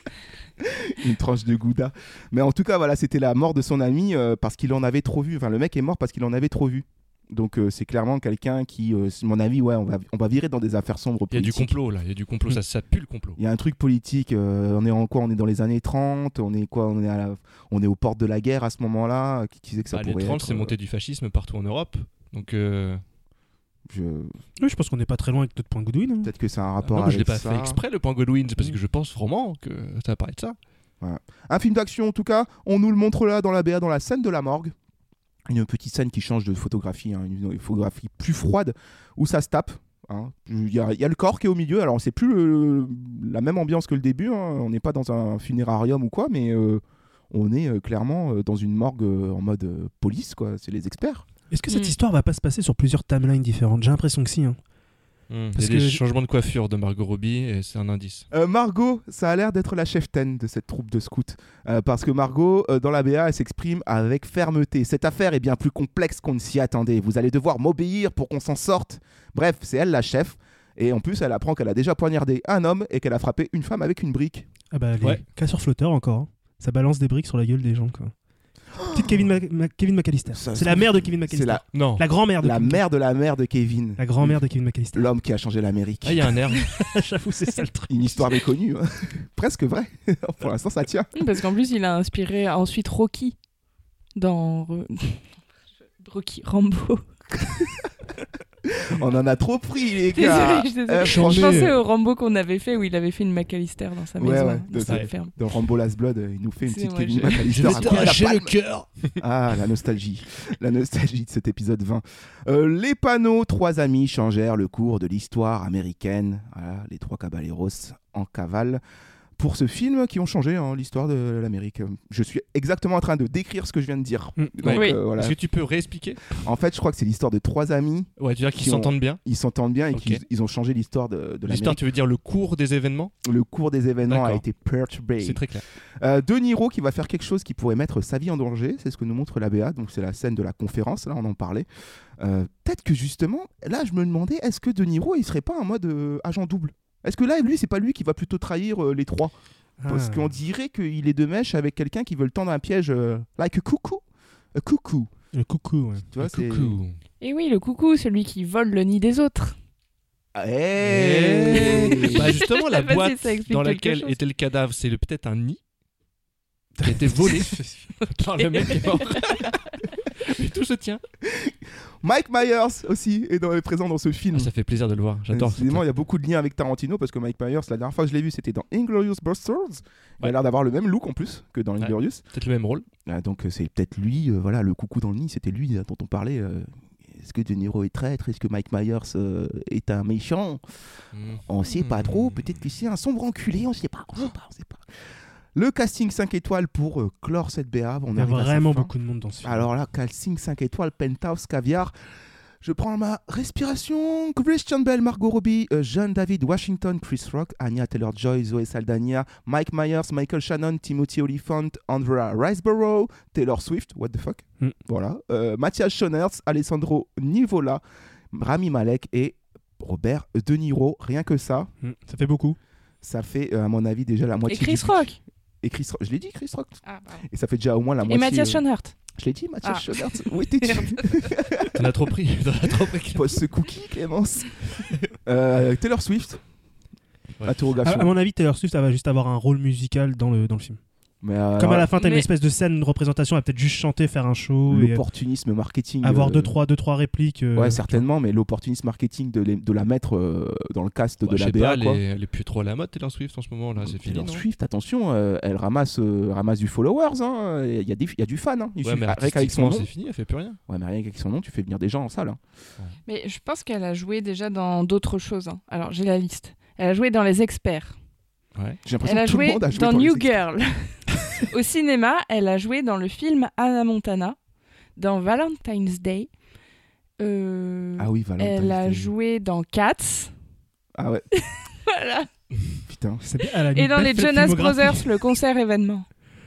Une tranche de gouda. Mais en tout cas, voilà, c'était la mort de son ami parce qu'il en avait trop vu. Enfin, le mec est mort parce qu'il en avait trop vu. Donc c'est clairement quelqu'un qui, mon avis, on va virer dans des affaires sombres politiques. Il y a du complot là, il y a du complot, ça pue le complot. Il y a un truc politique, on est dans les années 30, on est aux portes de la guerre à ce moment-là, qui disait que ça pourrait les 30 être... c'est monté du fascisme partout en Europe, donc... Oui, je pense qu'on n'est pas très loin avec notre point Godwin. Peut-être que c'est un rapport non, avec ça. Je l'ai pas fait exprès le point Godwin, c'est parce que je pense vraiment que ça va parler de ça. Voilà. Un film d'action en tout cas, on nous le montre là dans la BA, dans la scène de la morgue. une petite scène qui change de photographie, hein, une photographie plus froide, où ça se tape. Hein. Il y a le corps qui est au milieu, alors c'est plus la même ambiance que le début, hein. On n'est pas dans un funérarium ou quoi, mais on est clairement dans une morgue en mode police, quoi. C'est les experts. Est-ce que cette histoire va pas se passer sur plusieurs timelines différentes? J'ai l'impression que si. Hein. Il y a des changements de coiffure de Margot Robbie et c'est un indice. Margot, ça a l'air d'être la cheftaine de cette troupe de scouts. Parce que Margot, dans la BA, elle s'exprime avec fermeté. Cette affaire est bien plus complexe qu'on ne s'y attendait. Vous allez devoir m'obéir pour qu'on s'en sorte. Bref, c'est elle la chef. Et en plus, elle apprend qu'elle a déjà poignardé un homme et qu'elle a frappé une femme avec une brique. Ah bah, les casseurs-flotteurs encore. Hein. Ça balance des briques sur la gueule des gens, quoi. Petite Kevin McAllister. C'est la mère de Kevin McAllister. La grand-mère de la mère de la mère de Kevin. La grand-mère de Kevin McAllister. L'homme qui a changé l'Amérique. Ah, il y a un air. J'avoue, c'est ça le truc. Une histoire méconnue. Hein. Presque vrai. Pour l'instant, ça tient. Parce qu'en plus, il a inspiré ensuite Rocky dans Rocky Rambo. On en a trop pris, les gars. Désolée. Je pensais au Rambo qu'on avait fait où il avait fait une McAllister dans sa maison. Ouais. Dans Rambo Last Blood, il nous fait une petite Kevin McAllister. McAllister. Je vais t'arracher le cœur. Ah, la nostalgie. La nostalgie de cet épisode 20. Les panneaux, 3 amis changèrent le cours de l'histoire américaine. Voilà, les 3 caballeros en cavale. Pour ce film qui ont changé l'histoire de l'Amérique. Je suis exactement en train de décrire ce que je viens de dire. Donc, oui. Voilà. Est-ce que tu peux réexpliquer? En fait, je crois que c'est l'histoire de 3 amis. Ouais, tu veux dire qu'ils s'entendent bien? Ils s'entendent bien et qu'ils ont changé l'histoire de l'Amérique. L'histoire, tu veux dire le cours des événements? Le cours des événements a été perturbé. C'est très clair. De Niro qui va faire quelque chose qui pourrait mettre sa vie en danger. C'est ce que nous montre la BA. Donc c'est la scène de la conférence. Là, on en parlait. Peut-être que justement, là, je me demandais, est-ce que De Niro, il serait pas en mode agent double? Est-ce que là, lui, c'est pas lui qui va plutôt trahir les 3? Parce qu'on dirait qu'il est de mèche avec quelqu'un qui veut le tendre un piège like a coucou. A coucou. Le coucou, ouais. Tu vois, c'est... Et oui, le coucou, celui qui vole le nid des autres. Bah justement, la boîte dans laquelle était le cadavre, c'est peut-être un nid qui a été volé par le mec qui est mort. Et tout se tient. Mike Myers aussi est présent dans ce film. Ah, ça fait plaisir de le voir, j'adore. Évidemment, il y a beaucoup de liens avec Tarantino parce que Mike Myers, la dernière fois que je l'ai vu, c'était dans Inglourious Basterds. Il a l'air d'avoir le même look en plus que dans Inglourious. Peut-être le même rôle. Donc c'est peut-être lui, voilà, le coucou dans le nid, c'était lui dont on parlait. Est-ce que De Niro est traître? Est-ce que Mike Myers est un méchant? On sait pas trop. Peut-être que c'est un sombre enculé, on sait pas. Le casting 5 étoiles pour clore cette BA. Il y a vraiment beaucoup de monde dans ce film. Alors là, casting 5 étoiles, Penthouse, Caviar. Je prends ma respiration. Christian Bale, Margot Robbie, John David Washington, Chris Rock, Anya Taylor-Joy, Zoe Saldana, Mike Myers, Michael Shannon, Timothy Olyphant, Andrea Riseborough, Taylor Swift, what the fuck. Voilà. Matthias Schoenaerts, Alessandro Nivola, Rami Malek et Robert De Niro. Rien que ça. Ça fait beaucoup. Ça fait, à mon avis, déjà la moitié. Et Chris Rock. Et Chris Rock. Je l'ai dit, Chris Rock. Ah, et ça fait déjà au moins la moitié. Et Matthias Schoenaerts. Je l'ai dit, Matthias Schoenaerts. Où étais-tu? T'en as trop pris. Pose ce cookie, Clémence. Taylor Swift. Ouais. Interrogation. À mon avis, Taylor Swift, elle va juste avoir un rôle musical dans le film. Mais comme à la fin, t'as une espèce de scène, une représentation, elle va peut-être juste chanter, faire un show. L'opportunisme marketing. Avoir deux, trois répliques. Ouais, certainement, mais l'opportunisme marketing de la mettre dans le cast de la BA. Elle est plus trop à la mode, Taylor Swift, en ce moment. Là, c'est fini. Taylor Swift, attention, elle ramasse du followers. Hein. Il y a du fan. Hein. Ouais, mais avec son nom, c'est fini, elle fait plus rien. Ouais, mais rien qu'avec son nom, tu fais venir des gens en salle. Hein. Ouais. Mais je pense qu'elle a joué déjà dans d'autres choses. Hein. Alors, j'ai la liste. Elle a joué dans Les Experts. Ouais. J'ai l'impression elle a que tout le monde a joué dans New Girl. Au cinéma, elle a joué dans le film Hannah Montana, dans Valentine's Day. Ah oui, Valentine's Day. Elle a joué dans Cats. Ah ouais. Voilà. Putain. Et dans les Jonas Brothers, le concert événement.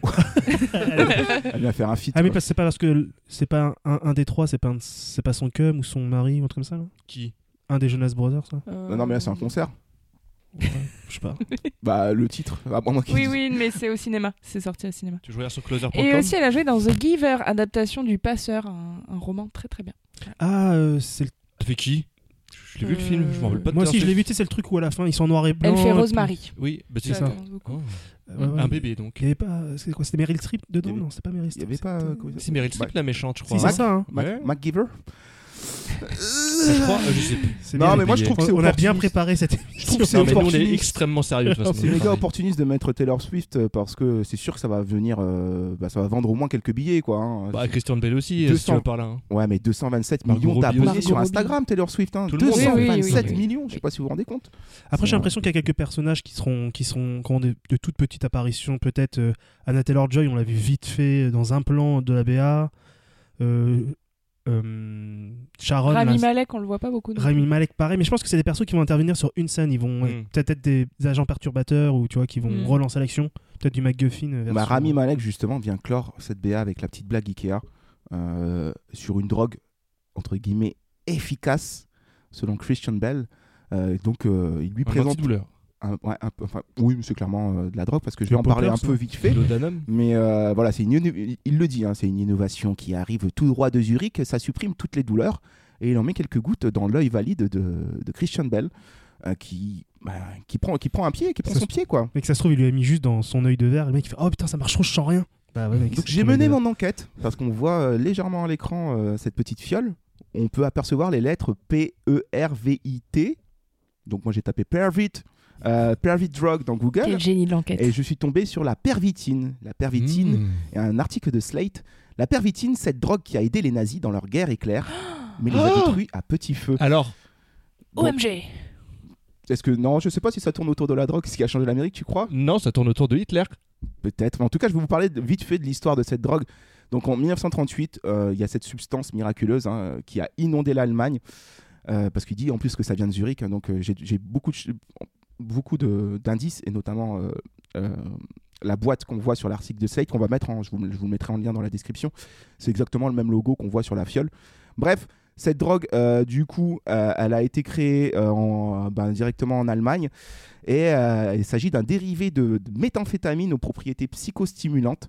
Elle va faire un feat. Ah mais c'est pas parce que c'est pas un des 3, c'est pas son cum ou son mari ou un truc comme ça là. Qui? Un des Jonas Brothers ça. Non mais là c'est un concert. Ouais, je sais pas. Bah le titre. Oui, mais c'est au cinéma. C'est sorti au cinéma. Tu jouais sur closer.com. Et aussi, elle a joué dans The Giver, adaptation du Passeur, un roman très très bien. Ah, c'est le. Ça fait qui? Je l'ai vu le film, je m'en rappelle pas de moi aussi, je l'ai vu, c'est le truc où à la fin ils sont noirs et blancs. Elle fait Rosemary. Oui, bah c'est ça. Un bébé donc. Il y avait pas. C'était quoi? C'était Meryl Streep dedans? Non, c'était pas Meryl Streep. Il y avait pas. C'est Meryl Streep la méchante, je crois. Si, c'est ça. MacGyver. Je crois, je sais plus. Non, mais moi je trouve que c'est on a bien préparé cette émission. Mais nous, on est extrêmement sérieux. De toute façon. C'est méga opportuniste de mettre Taylor Swift parce que c'est sûr que ça va venir, ça va vendre au moins quelques billets, quoi. Hein. Christian Bale aussi, 200... si tu veux par là. Hein. Ouais, mais 227 millions d'abonnés sur Instagram, Taylor Swift. Hein. 227 millions, je sais pas si vous vous rendez compte. Après, j'ai l'impression qu'il y a quelques personnages qui seront de toutes petites apparitions. Peut-être Anna Taylor-Joy, on l'a vu vite fait dans un plan de la BA. Sharon, Rami Malek, on le voit pas beaucoup. Rami Malek, pareil, mais je pense que c'est des persos qui vont intervenir sur une scène. Ils vont peut-être être des agents perturbateurs ou tu vois qui vont relancer l'action. Peut-être du MacGuffin. Rami Malek justement vient clore cette BA avec la petite blague Ikea sur une drogue entre guillemets efficace selon Christian Bale. Donc il lui présente douleur. Oui, c'est clairement de la drogue parce que je vais en parler un peu vite fait. Mais voilà, il le dit, hein, c'est une innovation qui arrive tout droit de Zurich, ça supprime toutes les douleurs et il en met quelques gouttes dans l'œil valide de Christian Bale qui prend un pied, qui prend son pied quoi. Mais que ça se trouve, il lui a mis juste dans son œil de verre. Et le mec il fait oh putain ça marche trop, je sens rien. Bah, ouais, mec, donc j'ai mené mon enquête parce qu'on voit légèrement à l'écran cette petite fiole. On peut apercevoir les lettres P-E-R-V-I-T. Donc moi j'ai tapé Pervit Drug dans Google. Quel génie de l'enquête. Et je suis tombé sur la pervitine. La pervitine est un article de Slate. La pervitine, cette drogue qui a aidé les nazis dans leur guerre éclair, mais les a détruits à petit feu. Alors OMG. Est-ce que non, je sais pas si ça tourne autour de la drogue, ce qui a changé l'Amérique, tu crois? Non, ça tourne autour de Hitler. Peut-être. Mais en tout cas, je vais vous parler vite fait de l'histoire de cette drogue. Donc en 1938, il y a cette substance miraculeuse qui a inondé l'Allemagne. Parce qu'il dit en plus que ça vient de Zurich. Donc j'ai beaucoup d'indices et notamment la boîte qu'on voit sur l'article de Slate qu'on va mettre je vous le mettrai en lien dans la description. C'est exactement le même logo qu'on voit sur la fiole. Bref, cette drogue du coup elle a été créée directement en Allemagne et il s'agit d'un dérivé de méthamphétamine aux propriétés psychostimulantes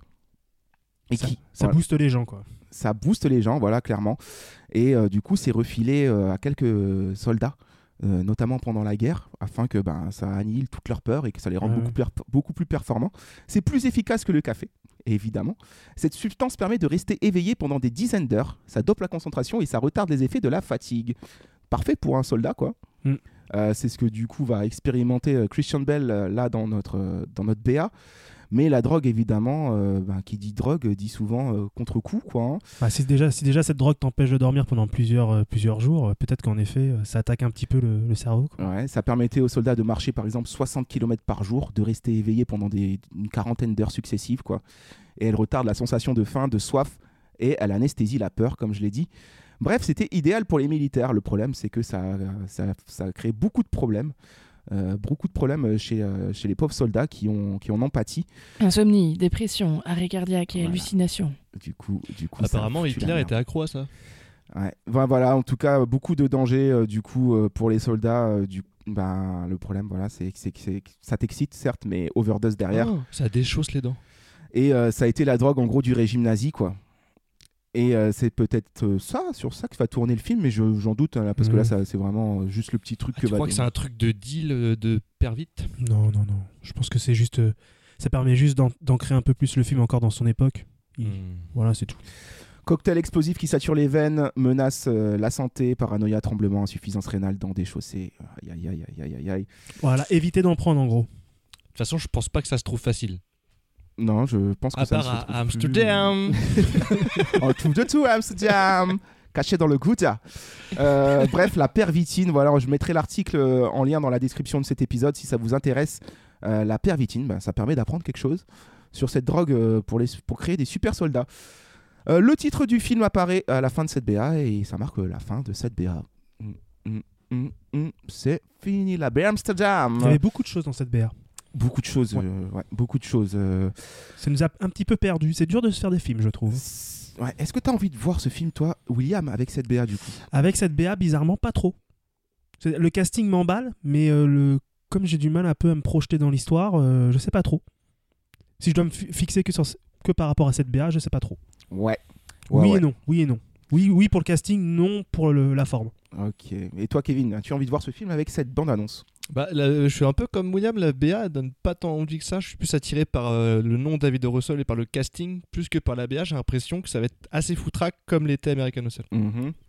et ça booste les gens quoi. Ça booste les gens, voilà, clairement. Et du coup, c'est refilé à quelques soldats, notamment pendant la guerre, afin que ça annihile toute leur peur et que ça les rende beaucoup plus performants. C'est plus efficace que le café, évidemment. Cette substance permet de rester éveillé pendant des dizaines d'heures. Ça dope la concentration et ça retarde les effets de la fatigue. Parfait pour un soldat, quoi. C'est ce que, du coup, va expérimenter Christian Bale, là, dans notre BA. Mais la drogue, évidemment, qui dit drogue, dit souvent contre-coup, quoi. Hein. Si déjà cette drogue t'empêche de dormir pendant plusieurs jours, peut-être qu'en effet, ça attaque un petit peu le cerveau. Quoi. Ouais, ça permettait aux soldats de marcher, par exemple, 60 km par jour, de rester éveillés pendant une quarantaine d'heures successives, quoi. Et elle retarde la sensation de faim, de soif, et elle anesthésie la peur, comme je l'ai dit. Bref, c'était idéal pour les militaires. Le problème, c'est que ça crée beaucoup de problèmes. Beaucoup de problèmes chez les pauvres soldats qui en ont pâti. Insomnie, dépression, arrêt cardiaque et hallucination. Du coup, apparemment, Hitler était accro à ça. Ouais. Voilà, en tout cas, beaucoup de dangers du coup pour les soldats. Le problème, voilà, c'est que ça t'excite certes, mais overdose derrière. Ça déchausse les dents. Et ça a été la drogue en gros du régime nazi, quoi. Et c'est peut-être sur ça que va tourner le film, mais j'en doute, là, parce que là, c'est vraiment juste le petit truc que va... Tu crois que c'est un truc de deal de pervit? Non. Je pense que c'est juste... ça permet juste d'ancrer un peu plus le film encore dans son époque. Voilà, c'est tout. Cocktail explosif qui sature les veines, menace la santé, paranoïa, tremblement, insuffisance rénale, dents déchaussées. Aïe. Voilà, évitez d'en prendre, en gros. De toute façon, je pense pas que ça se trouve facile. Non, je pense que à ça part à Amsterdam. On trouve de tout à Amsterdam, caché dans le Gouda. Bref, la pervitine, voilà, je mettrai l'article en lien dans la description de cet épisode si ça vous intéresse. La pervitine, ça permet d'apprendre quelque chose sur cette drogue pour créer des super soldats. Le titre du film apparaît à la fin de cette BA et ça marque la fin de cette BA. C'est fini la BA Amsterdam. Il y avait beaucoup de choses dans cette BA. Beaucoup de choses, beaucoup de choses. Ça nous a un petit peu perdu. C'est dur de se faire des films, je trouve. Ouais. Est-ce que tu as envie de voir ce film, toi, William, avec cette BA du coup? Avec cette BA, bizarrement, pas trop. Le casting m'emballe, mais comme j'ai du mal un peu à me projeter dans l'histoire, je sais pas trop. Si je dois me fixer que par rapport à cette BA, je sais pas trop. Ouais. Oui et non. Oui pour le casting, non pour la forme. Ok. Et toi, Kevin, as-tu envie de voir ce film avec cette bande-annonce? Je suis un peu comme William, la BA donne pas tant envie que ça. Je suis plus attiré par le nom David O. Russell et par le casting plus que par la BA. J'ai l'impression que ça va être assez foutraque comme l'était American Hustle.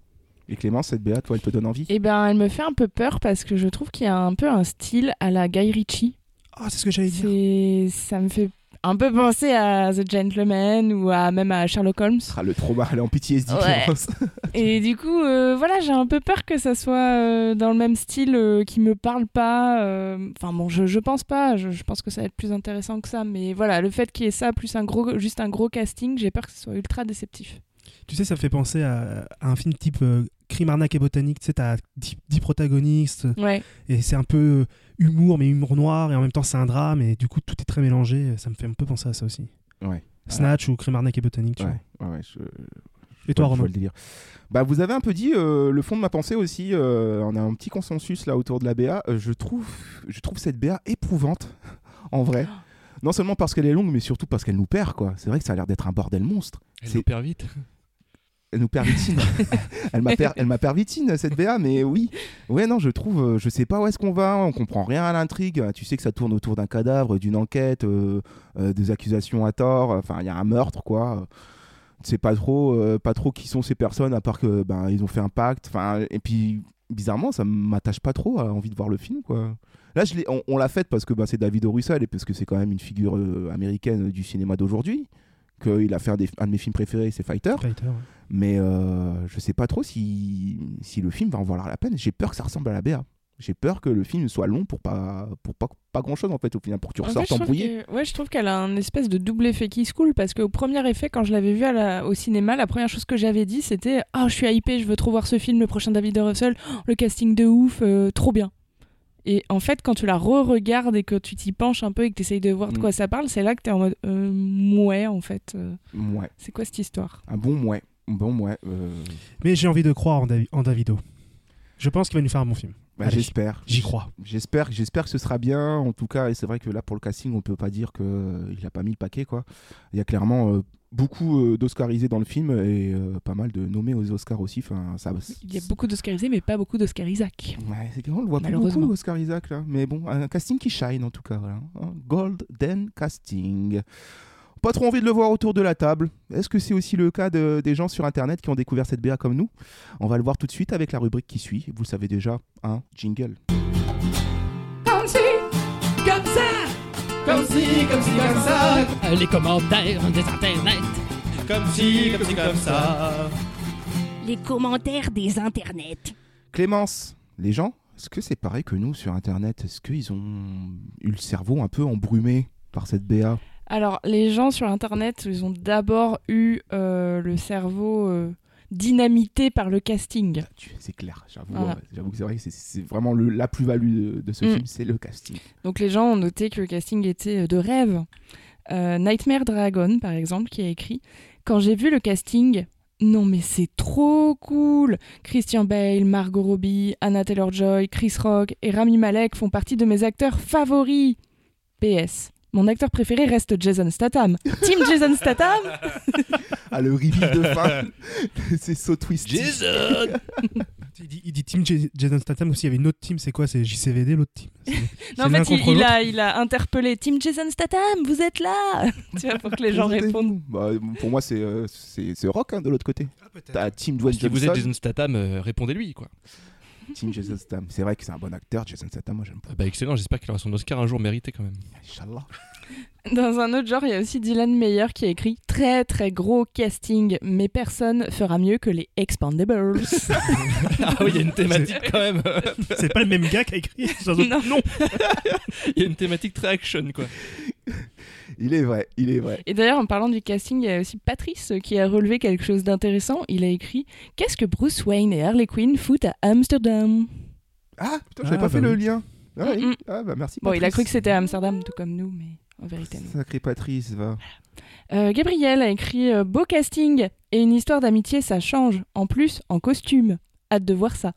Et Clémence, cette BA, toi, elle te donne envie? Eh ben, elle me fait un peu peur parce que je trouve qu'il y a un peu un style à la Guy Ritchie. Ah, c'est ce que j'allais dire. Ça me fait un peu penser à The Gentleman ou même à Sherlock Holmes. Ah, le trauma, elle est en PTSD. Ouais. Et du coup, voilà, j'ai un peu peur que ça soit dans le même style qui me parle pas. Enfin bon, je pense pas. Je pense que ça va être plus intéressant que ça. Mais voilà, le fait qu'il y ait ça plus juste un gros casting, j'ai peur que ce soit ultra déceptif. Tu sais, ça me fait penser à un film type Crime, arnaque et botanique. Tu sais, t'as 10 protagonistes. Ouais. Et c'est un peu humour, mais humour noir. Et en même temps, c'est un drame. Et du coup, tout est très mélangé. Ça me fait un peu penser à ça aussi. Ouais. Snatch ou Crime, arnaque et botanique. Tu vois. Ouais. Et toi, Romain? Bah, vous avez un peu dit le fond de ma pensée aussi. On a un petit consensus là autour de la BA. Je trouve cette BA éprouvante, en vrai. Non seulement parce qu'elle est longue, mais surtout parce qu'elle nous perd, quoi. C'est vrai que ça a l'air d'être un bordel monstre. Elle nous perd vite. Elle nous pervitine. elle m'a pervitine, cette BA, mais oui. Ouais, non, je trouve, je sais pas où est-ce qu'on va, on comprend rien à l'intrigue. Tu sais que ça tourne autour d'un cadavre, d'une enquête, des accusations à tort. Enfin, il y a un meurtre, quoi. Tu sais pas trop qui sont ces personnes, à part que ils ont fait un pacte. Enfin, et puis, bizarrement, ça m'attache pas trop à envie de voir le film, quoi. Là, on l'a faite parce que c'est David O. Russell et parce que c'est quand même une figure américaine du cinéma d'aujourd'hui. Qu'il a fait un de mes films préférés, c'est Fighter. Ouais. Mais je sais pas trop si le film va en valoir la peine. J'ai peur que ça ressemble à la BA. J'ai peur que le film soit long pour pas grand chose en fait au final, pour que tu ressortes embrouillé. Ouais, je trouve qu'elle a un espèce de double effet qui se coule parce qu'au premier effet, quand je l'avais vu au cinéma, la première chose que j'avais dit c'était « Oh, je suis hypée, je veux trop voir ce film, le prochain David O. Russell, le casting de ouf, trop bien ». Et en fait, quand tu la re-regardes et que tu t'y penches un peu et que tu essayes de voir de quoi ça parle, c'est là que tu es en mode mouais, en fait. Ouais. C'est quoi cette histoire? Un bon mouais. Mais j'ai envie de croire en Davido. Je pense qu'il va nous faire un bon film. Allez, j'espère. J'y crois. J'espère que ce sera bien, en tout cas. Et c'est vrai que là, pour le casting, on peut pas dire qu'il a pas mis le paquet, quoi. Il y a clairement beaucoup d'Oscarisés dans le film et pas mal de nommés aux Oscars aussi. Enfin, il y a beaucoup d'Oscarisés, mais pas beaucoup d'Oscar Isaac. Ouais, c'est on le voit pas beaucoup, Oscar Isaac, là. Mais bon, un casting qui shine, en tout cas. Voilà. Golden casting. Pas trop envie de le voir autour de la table. Est-ce que c'est aussi le cas des gens sur Internet qui ont découvert cette BA comme nous? On va le voir tout de suite avec la rubrique qui suit. Vous le savez déjà, jingle. Comme si, comme ça. Comme si, comme ça. Les commentaires des internets. Comme si, comme ça. Les commentaires des internets. Clémence, les gens, est-ce que c'est pareil que nous sur Internet? Est-ce qu'ils ont eu le cerveau un peu embrumé par cette BA? Alors, les gens sur Internet, ils ont d'abord eu le cerveau dynamité par le casting. C'est clair, j'avoue que c'est vrai que c'est vraiment la plus-value de ce film, c'est le casting. Donc les gens ont noté que le casting était de rêve. Nightmare Dragon, par exemple, qui a écrit « Quand j'ai vu le casting, non mais c'est trop cool. Christian Bale, Margot Robbie, Anna Taylor-Joy, Chris Rock et Rami Malek font partie de mes acteurs favoris. PS. Mon acteur préféré reste Jason Statham. Team Jason Statham. Ah, le reveal de fin, c'est so twisty. Jason. Il dit Team Jason Statham aussi. Il y avait une autre team. C'est quoi? C'est JCVD, l'autre team. Non, en fait, il a interpellé Team Jason Statham. Vous êtes là. Tu vois, pour que les gens répondent. Pour moi, c'est Rock de l'autre côté. T'as Team Dwayne Johnson. Si vous êtes Jason Statham, répondez-lui, quoi. Team Jason Statham. C'est vrai que c'est un bon acteur, Jason Statham, moi j'aime pas. Excellent, j'espère qu'il aura son Oscar un jour mérité quand même. Inch'Allah. Dans un autre genre, il y a aussi Dylan Meyer qui a écrit « Très très gros casting, mais personne fera mieux que les Expendables. » Ah oui, il y a une thématique quand même. C'est pas le même gars qui a écrit Non. Il y a une thématique très action, quoi. Il est vrai. Et d'ailleurs, en parlant du casting, il y a aussi Patrice qui a relevé quelque chose d'intéressant. Il a écrit « Qu'est-ce que Bruce Wayne et Harley Quinn foutent à Amsterdam ?» Ah, putain, j'avais pas fait le lien. Ah, oui. Merci Patrice. Bon, il a cru que c'était à Amsterdam, tout comme nous, mais en vérité, non. Sacré Patrice, va. Gabriel a écrit « Beau casting et une histoire d'amitié, ça change. En plus, en costume. Hâte de voir ça. »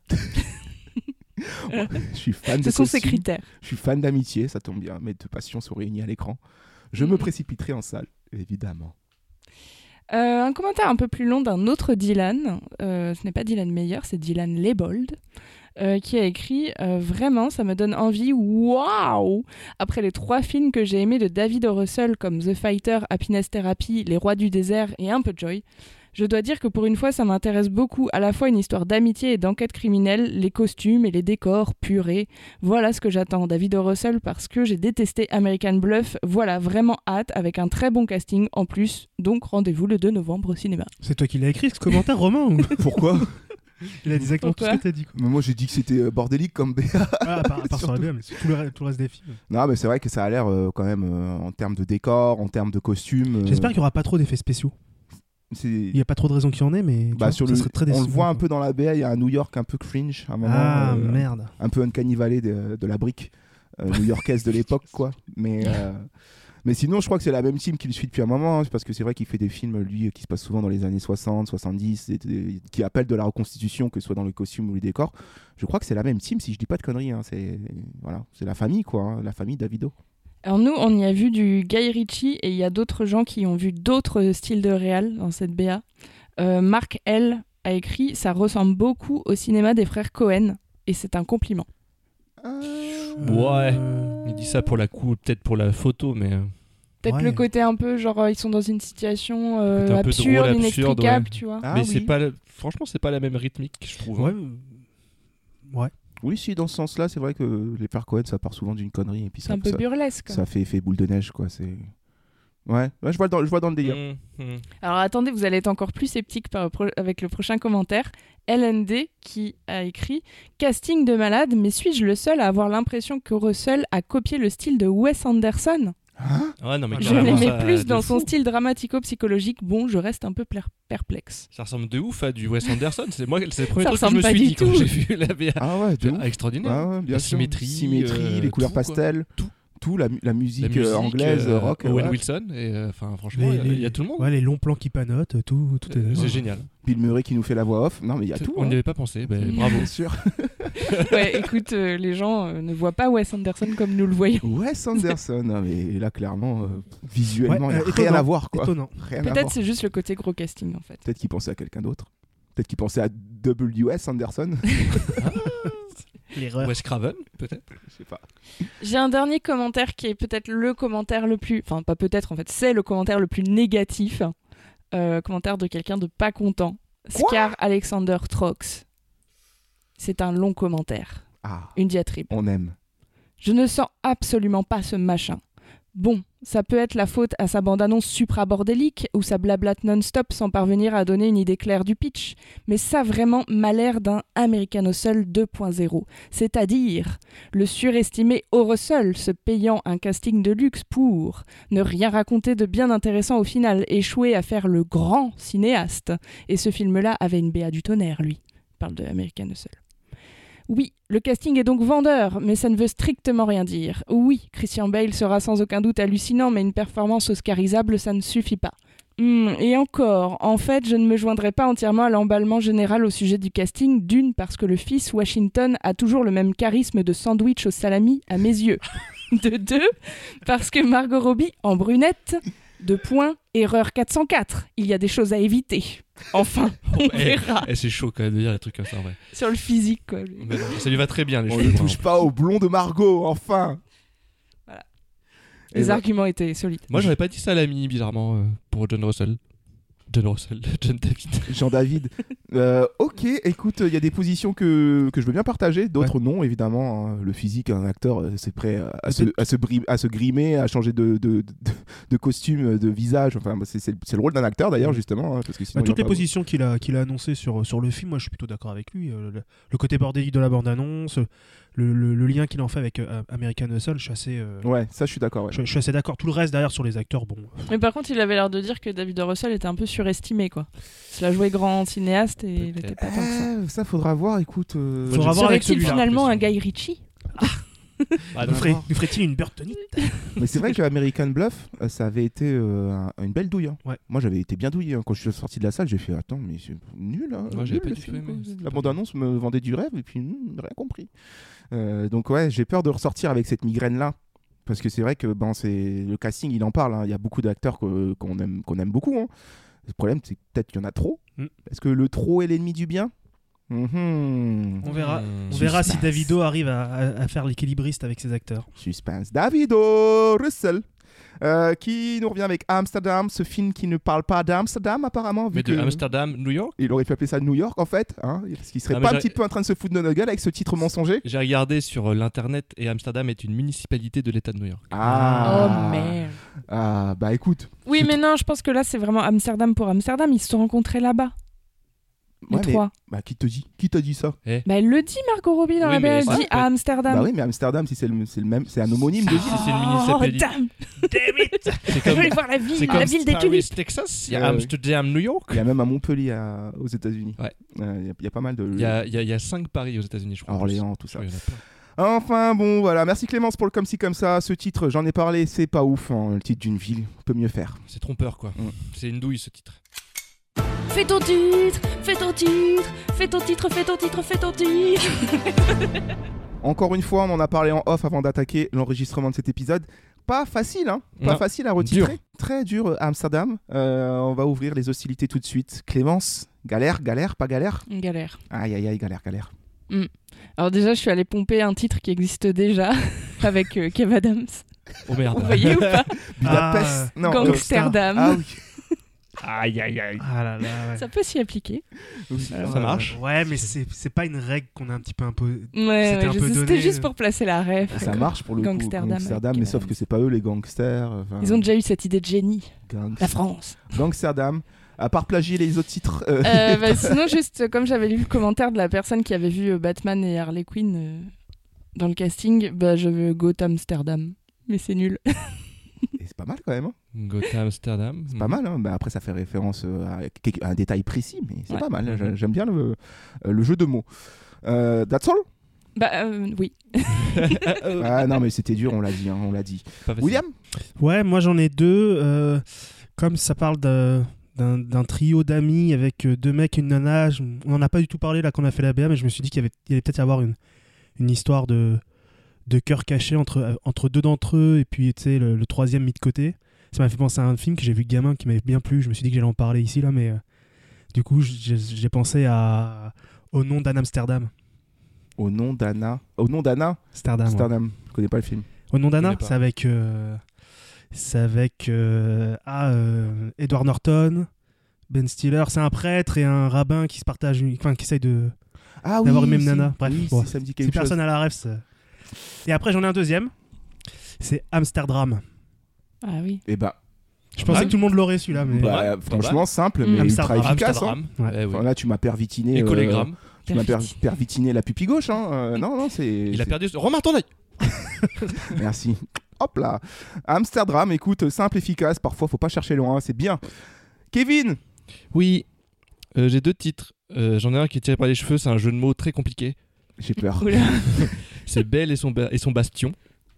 Je suis fan de Ce sont costume. ses critères. Je suis fan d'amitié, ça tombe bien. Mes deux passions sont réunies à l'écran. Je me précipiterai en salle, évidemment. Un commentaire un peu plus long d'un autre Dylan. Ce n'est pas Dylan Meyer, c'est Dylan Lebold. Qui a écrit vraiment, ça me donne envie, waouh! Après les 3 films que j'ai aimés de David O. Russell comme The Fighter, Happiness Therapy, Les Rois du désert et un peu Joy, Je dois dire que pour une fois, ça m'intéresse beaucoup, à la fois une histoire d'amitié et d'enquête criminelle, les costumes et les décors purés. Voilà ce que j'attends, David O. Russell, parce que j'ai détesté American Bluff. Voilà, vraiment hâte, avec un très bon casting en plus. Donc rendez-vous le 2 novembre au cinéma. C'est toi qui l'as écrit ce commentaire, Romain ou... Pourquoi? Il a exactement tout ce que t'as dit. Quoi. Mais moi j'ai dit que c'était bordélique comme BA. À part sur la BA, mais c'est tout le reste des films. Non, mais c'est vrai que ça a l'air quand même en termes de décor, en termes de costumes. J'espère qu'il n'y aura pas trop d'effets spéciaux. Il n'y a pas trop de raisons qu'il y en ait, mais ça serait très décevant. On le voit un peu dans la BA, il y a un New York un peu cringe à un moment. Merde. Un peu Uncanny Valley de la brique new-yorkaise de l'époque, quoi. Mais sinon, je crois que c'est la même team qui le suit depuis un moment, parce que c'est vrai qu'il fait des films, lui, qui se passent souvent dans les années 60, 70, qui appellent de la reconstitution, que ce soit dans le costume ou les décors. Je crois que c'est la même team, si je dis pas de conneries. Hein. C'est la famille, quoi, hein, la famille Davido. Alors nous, on y a vu du Guy Ritchie, et il y a d'autres gens qui ont vu d'autres styles de réal dans cette BA. Mark L. a écrit « Ça ressemble beaucoup au cinéma des frères Cohen », et c'est un compliment. Ouais, il dit ça pour peut-être pour la photo, mais... Peut-être le côté un peu genre ils sont dans une situation absurde, inexplicable, ouais. Tu vois. Mais c'est pas, franchement, c'est pas la même rythmique, je trouve. Ouais. Oui, si, dans ce sens-là, c'est vrai que les frères Cohen, ça part souvent d'une connerie. Et puis c'est un peu burlesque. Ça fait effet boule de neige, quoi. C'est... Ouais, je vois dans le délire. Alors attendez, vous allez être encore plus sceptique avec le prochain commentaire. LND qui a écrit « Casting de malade, mais suis-je le seul à avoir l'impression que Russell a copié le style de Wes Anderson ?» non, mais je l'aimais plus dans son style dramatico-psychologique. Bon, je reste un peu perplexe. Ça ressemble de ouf à du Wes Anderson. C'est le premier truc que je me suis dit quand j'ai vu la BA. Ah ouais, extraordinaire. Ah ouais, bien la sûr. symétrie, les couleurs pastel, tout, la musique anglaise, rock. Owen Wilson, et franchement, il y a tout le monde. Ouais, les longs plans qui panotent, tout est... C'est génial. Bill Murray qui nous fait la voix off. Non, mais il y a tout. On n'y avait pas pensé, bravo. Bien sûr. Ouais, écoute, les gens ne voient pas Wes Anderson comme nous le voyons. Wes Anderson, non, mais là, clairement, visuellement, il n'y a rien à voir, quoi. Étonnant. Peut-être c'est juste le côté gros casting, en fait. Peut-être qu'il pensait à quelqu'un d'autre. Peut-être qu'il pensait à W.S. Anderson. L'erreur. Wes Craven, peut-être. Je sais pas. J'ai un dernier commentaire qui est peut-être le commentaire le plus... Enfin, pas peut-être, en fait, c'est le commentaire le plus négatif. Commentaire de quelqu'un de pas content. Scar Alexander Trox. C'est un long commentaire. Une diatribe. On aime. Je ne sens absolument pas ce machin. Bon, ça peut être la faute à sa bande-annonce supra-bordélique ou sa blablate non-stop sans parvenir à donner une idée claire du pitch, mais ça vraiment m'a l'air d'un American Hustle 2.0, c'est-à-dire le surestimé O. Russell se payant un casting de luxe pour ne rien raconter de bien intéressant au final, échouer à faire le grand cinéaste. Et ce film-là avait une BA du tonnerre, lui. Il parle de American Hustle. Oui, le casting est donc vendeur, mais ça ne veut strictement rien dire. Oui, Christian Bale sera sans aucun doute hallucinant, mais une performance oscarisable, ça ne suffit pas. Et encore, en fait, je ne me joindrai pas entièrement à l'emballement général au sujet du casting, d'une, parce que le fils Washington a toujours le même charisme de sandwich au salami à mes yeux. De deux, parce que Margot Robbie, en brunette... erreur 404. Il y a des choses à éviter. Enfin, on verra. C'est chaud quand même de dire des trucs comme ça, en vrai. Sur le physique, quoi. Ça lui va très bien, les cheveux. On ne touche pas au blond de Margot, enfin. Voilà. Les arguments étaient solides. Moi, j'aurais pas dit ça à l'ami, bizarrement, pour John David. Ok, écoute, il y a des positions que je veux bien partager, d'autres non, évidemment. Hein. Le physique, un acteur, c'est prêt à se grimer, à changer de costume, de visage. Enfin, c'est le rôle d'un acteur d'ailleurs, justement. Hein, parce que sinon, toutes les positions qu'il a annoncées sur le film, moi je suis plutôt d'accord avec lui. Le côté bordélique de la bande-annonce, le lien qu'il en fait avec American Hustle, je suis assez... Ouais, ça je suis d'accord. Ouais. Je suis assez d'accord. Tout le reste derrière sur les acteurs, bon... Mais par contre, il avait l'air de dire que David O. Russell était un peu surestimé, quoi. Il a joué grand cinéaste et il était pas tant que ça. Ça faudra voir, écoute... Faudra voir avec celui-là. Finalement un Guy Ritchie nous ferait-il une Burtonite? Mais c'est vrai que American Bluff, ça avait été une belle douille. Hein. Ouais. Moi, j'avais été bien douillé. Hein. Quand je suis sorti de la salle, j'ai fait attends, mais c'est nul. Hein. Moi, j'avais pas du film. La bande-annonce me vendait du rêve et puis rien compris. Donc ouais, j'ai peur de ressortir avec cette migraine-là. Parce que c'est vrai que le casting, il en parle. Hein. Il y a beaucoup d'acteurs qu'on aime beaucoup. Hein. Le problème, c'est que peut-être qu'il y en a trop. Est-ce que le trop est l'ennemi du bien? On verra si Davido arrive à faire l'équilibriste avec ses acteurs. Suspense. Davido Russell. qui nous revient avec Amsterdam, ce film qui ne parle pas d'Amsterdam apparemment. Mais de Amsterdam, New York. Il aurait pu appeler ça New York en fait, hein, parce qu'il serait pas un petit peu en train de se foutre de notre gueule avec ce titre mensonger. J'ai regardé sur l'internet et Amsterdam est une municipalité de l'État de New York. Oh merde. Ah bah écoute. Oui mais non, je pense que là c'est vraiment Amsterdam pour Amsterdam, ils se sont rencontrés là-bas. Les trois. Bah qui t'a dit ça? Bah elle le dit Margot Robbie dans la BL, elle dit à Amsterdam. Bah oui mais Amsterdam si c'est le même, c'est un homonyme de ville. Si c'est une municipalité. Damn it. C'est comme, je vais voir la ville des Paris, tulipes. Texas, il y a Amsterdam, New York. Il y a même à Montpellier aux États-Unis. Ouais. Il y a pas mal de. Il y a 5 Paris aux États-Unis, je crois. Orléans, tout ça. Enfin bon voilà, merci Clémence pour le comme si comme ça. Ce titre, j'en ai parlé, c'est pas ouf, hein, le titre d'une ville, on peut mieux faire. C'est trompeur quoi. C'est une douille ce titre. Fais ton titre, fais ton titre, fais ton titre, fais ton titre, fais ton titre. Encore une fois, on en a parlé en off avant d'attaquer l'enregistrement de cet épisode. Pas facile, hein. Pas facile à retitrer. Dur. Très dur, Amsterdam. On va ouvrir les hostilités tout de suite. Clémence, galère, pas galère? Galère. Aïe, galère. Alors déjà, je suis allée pomper un titre qui existe déjà avec Kev Adams. Oh merde. Vous voyez ou pas? Budapest. Non. Gangsterdam. Ah oui. Aïe. Ah là là, ouais. Ça peut s'y appliquer. Ça marche. Ouais, mais c'est pas une règle qu'on a un petit peu imposée. Ouais, c'était juste pour placer la ref. Ça marche pour le Gangsterdam, mais sauf que c'est pas eux les gangsters. Ils ont déjà eu cette idée de génie. La France. Gangsterdam. À part plagier les autres titres. Sinon, juste comme j'avais lu le commentaire de la personne qui avait vu Batman et Harley Quinn dans le casting, je veux Gothamsterdam. Mais c'est nul. Et c'est pas mal quand même. Hein. Gothamsterdam. C'est pas mal. Hein. Bah, après, ça fait référence à un détail précis, mais c'est pas mal. J'aime bien le jeu de mots. That's all? Oui. Non, mais c'était dur, on l'a dit. William? Ouais, moi j'en ai deux. Comme ça parle d'un trio d'amis avec deux mecs et une nana, on n'en a pas du tout parlé là quand on a fait la BA, mais je me suis dit qu'il allait peut-être y avoir une histoire de cœur caché entre deux d'entre eux et puis tu sais le troisième mis de côté. Ça m'a fait penser à un film que j'ai vu gamin qui m'avait bien plu. Je me suis dit que j'allais en parler ici là, mais du coup j'ai pensé au nom d'Anna Amsterdam. Au nom d'Anna Amsterdam. Ouais. Je connais pas le film. Au nom d'Anna, c'est avec Edward Norton, Ben Stiller. C'est un prêtre et un rabbin qui se partagent, qui essayent d'avoir une même nana. Bref, ça me dit quelque chose. Personne à la rêve. Et après j'en ai un deuxième. C'est Amsterdam. Ah oui. Et je pensais que tout le monde l'aurait celui-là, mais franchement simple, mais ultra efficace. Hein. Ouais. Enfin, là, tu m'as pervitiné. Tu m'as pervitiné la pupille gauche. Hein. Non, c'est. Il a perdu. Romain, ton œil. Merci. Hop là. Amsterdam, écoute, simple, efficace. Parfois, faut pas chercher loin. C'est bien. Kevin. Oui. J'ai deux titres. J'en ai un qui est tiré par les cheveux. C'est un jeu de mots très compliqué. J'ai peur. C'est Belle et son bastion.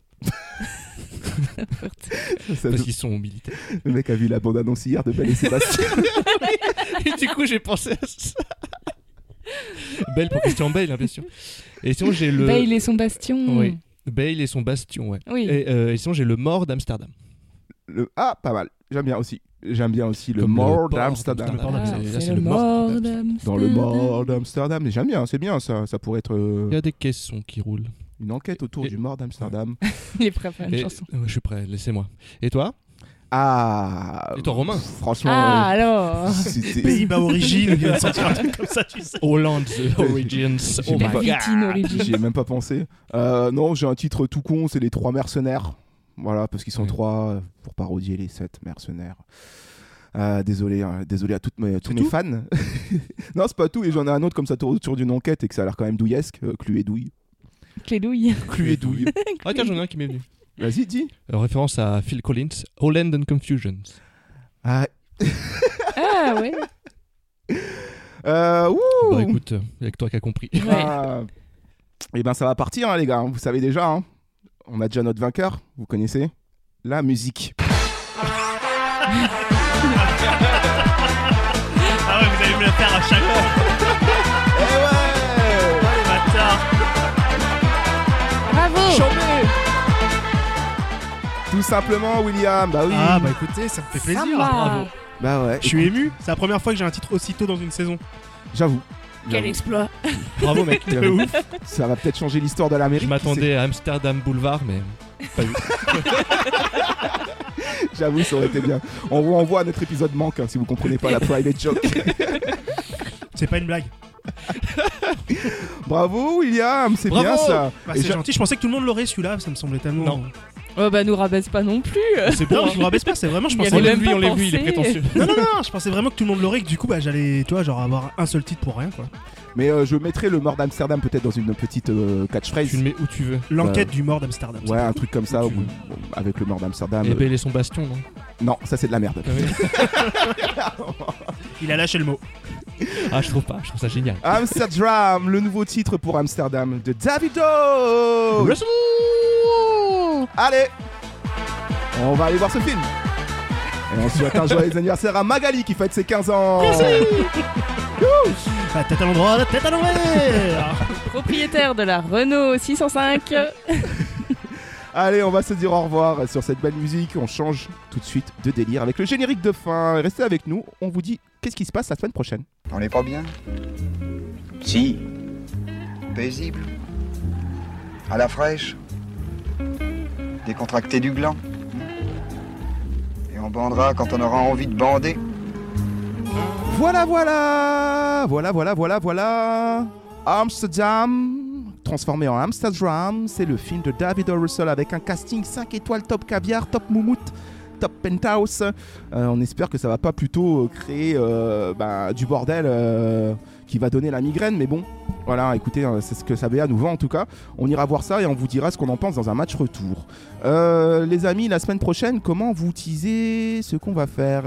Parce qu'ils sont militaires. Le mec a vu la bande-annonce hier de Belle et Sébastien. Et du coup, j'ai pensé à ça. Belle pour Christian Bale, hein, bien sûr. Et sinon, j'ai le. Bale et son bastion. Oui. Bale et son bastion, ouais. Oui. Et sinon, j'ai le mort d'Amsterdam. Pas mal. J'aime bien aussi le mort d'Amsterdam. C'est le mort d'Amsterdam. Dans le mort d'Amsterdam. Mais j'aime bien, c'est bien ça. Ça pourrait être. Il y a des caissons qui roulent. Une enquête autour du mort d'Amsterdam. Il est prêt à faire une chanson. Je suis prêt, laissez-moi. Et toi? Et toi, Romain? Franchement. Alors Pays-Bas Origins, il vient de sortir un truc comme ça, tu sais. Hollande Origins. J'y ai même pas pensé. Non, j'ai un titre tout con, c'est Les 3 mercenaires. Voilà, parce qu'ils sont 3 pour parodier les 7 mercenaires. Désolé à tous mes fans. Non, c'est pas tout, et j'en ai un autre comme ça autour d'une enquête et que ça a l'air quand même douillesque. Clu et douille. Clédouille. Clu et douille. Ah tiens, j'en ai un qui m'est venu. Vas-y, dis. Référence à Phil Collins, Holland and Confusions. Ah ouais. Bah écoute, il y a que toi qui as compris. Et ben ça va partir, hein, les gars. Vous savez déjà. Hein. On a déjà notre vainqueur. Vous connaissez la musique. Ah ouais, vous allez me le faire à chaque fois. Eh ouais. Bravo. Chambé. Tout simplement, William. Bah oui. Ah bah écoutez, ça me fait plaisir. Bravo. Bah ouais. Je suis ému. C'est la première fois que j'ai un titre aussitôt dans une saison. J'avoue. Quel exploit. Bravo mec. De ouf. Ça va peut-être changer l'histoire de l'Amérique. Je m'attendais à Amsterdam Boulevard, mais pas vu. J'avoue, ça aurait été bien. On vous renvoie à notre épisode manque si vous comprenez pas la private joke. C'est pas une blague. Bravo William, c'est bien ça. Bah, c'est gentil, je pensais que tout le monde l'aurait celui-là, ça me semblait tellement... Non. Oh bah nous rabaisse pas non plus. C'est bien, je vous rabaisse pas, c'est vraiment, je pensais... On l'a vu, il est prétentieux. Non, je pensais vraiment que tout le monde l'aurait, que du coup bah j'allais, tu vois, genre avoir un seul titre pour rien quoi. Mais je mettrai le mort d'Amsterdam peut-être dans une petite catchphrase. Tu le mets où tu veux. L'enquête du mort d'Amsterdam. Ouais, un truc comme ça, avec le mort d'Amsterdam. Et Belle et son bastion, non? Non, ça c'est de la merde. Il a lâché le mot. Ah, je trouve ça génial. Amsterdam, le nouveau titre pour Amsterdam de Davido. Allez, on va aller voir ce film. Et on souhaite un joyeux anniversaire à Magali qui fête ses 15 ans. Merci. La tête à l'endroit, la tête à l'envers. Propriétaire de la Renault 605. Allez, on va se dire au revoir sur cette belle musique. On change tout de suite de délire avec le générique de fin. Restez avec nous, on vous dit qu'est-ce qui se passe la semaine prochaine. On n'est pas bien? Si. Paisible. À la fraîche. Décontracté du gland. Et on bandera quand on aura envie de bander. Voilà. Amsterdam, transformé en Amsterdam, c'est le film de David O. Russell avec un casting 5 étoiles, top caviar, top moumoute, top penthouse. On espère que ça va pas plutôt créer du bordel qui va donner la migraine, mais bon, voilà, écoutez, c'est ce que Sabéa nous vend en tout cas. On ira voir ça et on vous dira ce qu'on en pense dans un match retour. Les amis, la semaine prochaine, comment vous teaser ce qu'on va faire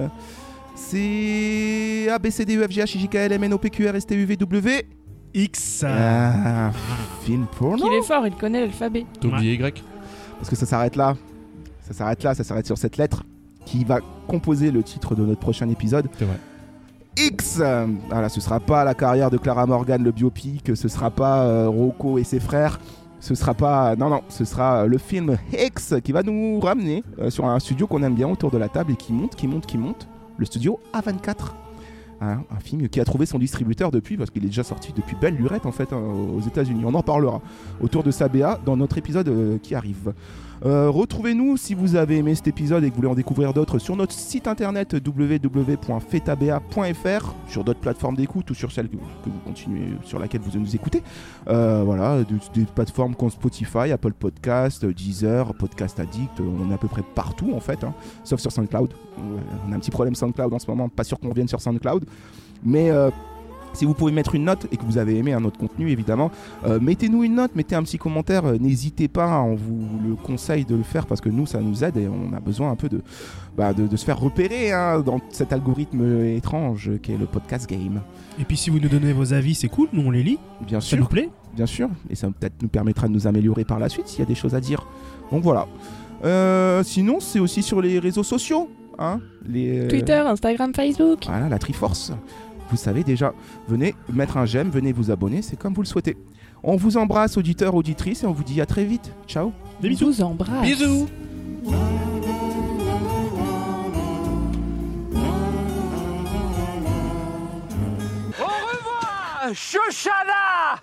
c'est A, B, C, D, E, F, G, H, I, J, K, L, M, N, O, P, Q, R, S, T, U, V, W, X. Film porno. Il est fort, il connaît l'alphabet. T'as oublié Y. Parce que ça s'arrête là. Ça s'arrête sur cette lettre qui va composer le titre de notre prochain épisode. C'est vrai. X. Voilà, ce sera pas la carrière de Clara Morgan, le biopic. Ce sera pas Rocco et ses frères. Ce sera pas... Non, ce sera le film X qui va nous ramener sur un studio qu'on aime bien autour de la table et qui monte. Le studio A24. Un film qui a trouvé son distributeur depuis, parce qu'il est déjà sorti depuis belle lurette en fait aux États-Unis. On en parlera autour de Sabéa dans notre épisode qui arrive. Retrouvez-nous si vous avez aimé cet épisode et que vous voulez en découvrir d'autres sur notre site internet www.fetabea.fr, sur d'autres plateformes d'écoute ou sur celle que vous continuez, sur laquelle vous nous écoutez. Voilà, des plateformes comme Spotify, Apple Podcast, Deezer, Podcast Addict, on est à peu près partout en fait, hein, sauf sur SoundCloud. On a un petit problème SoundCloud en ce moment, pas sûr qu'on revienne sur SoundCloud, mais si vous pouvez mettre une note et que vous avez aimé notre contenu évidemment, mettez-nous une note, mettez un petit commentaire, n'hésitez pas, on vous le conseille de le faire parce que nous ça nous aide et on a besoin un peu de se faire repérer dans cet algorithme étrange qu'est le podcast game. Et puis si vous nous donnez vos avis, c'est cool, nous on les lit, bien ça sûr, nous plaît. Bien sûr, et ça peut-être nous permettra de nous améliorer par la suite s'il y a des choses à dire. Donc voilà. Sinon c'est aussi sur les réseaux sociaux, Twitter, Instagram, Facebook. Voilà, la Triforce. Vous savez déjà, venez mettre un j'aime, venez vous abonner, c'est comme vous le souhaitez. On vous embrasse, auditeurs, auditrices, et on vous dit à très vite. Ciao. Des bisous. On vous embrasse. Bisous. Au revoir, Shoshana.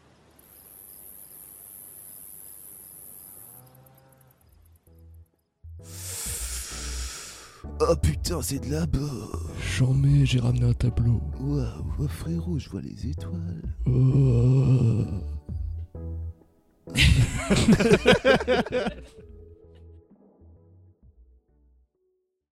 Oh putain, c'est de là-bas. J'en mets, j'ai ramené un tableau. Waouh, frérot, je vois les étoiles. Oh.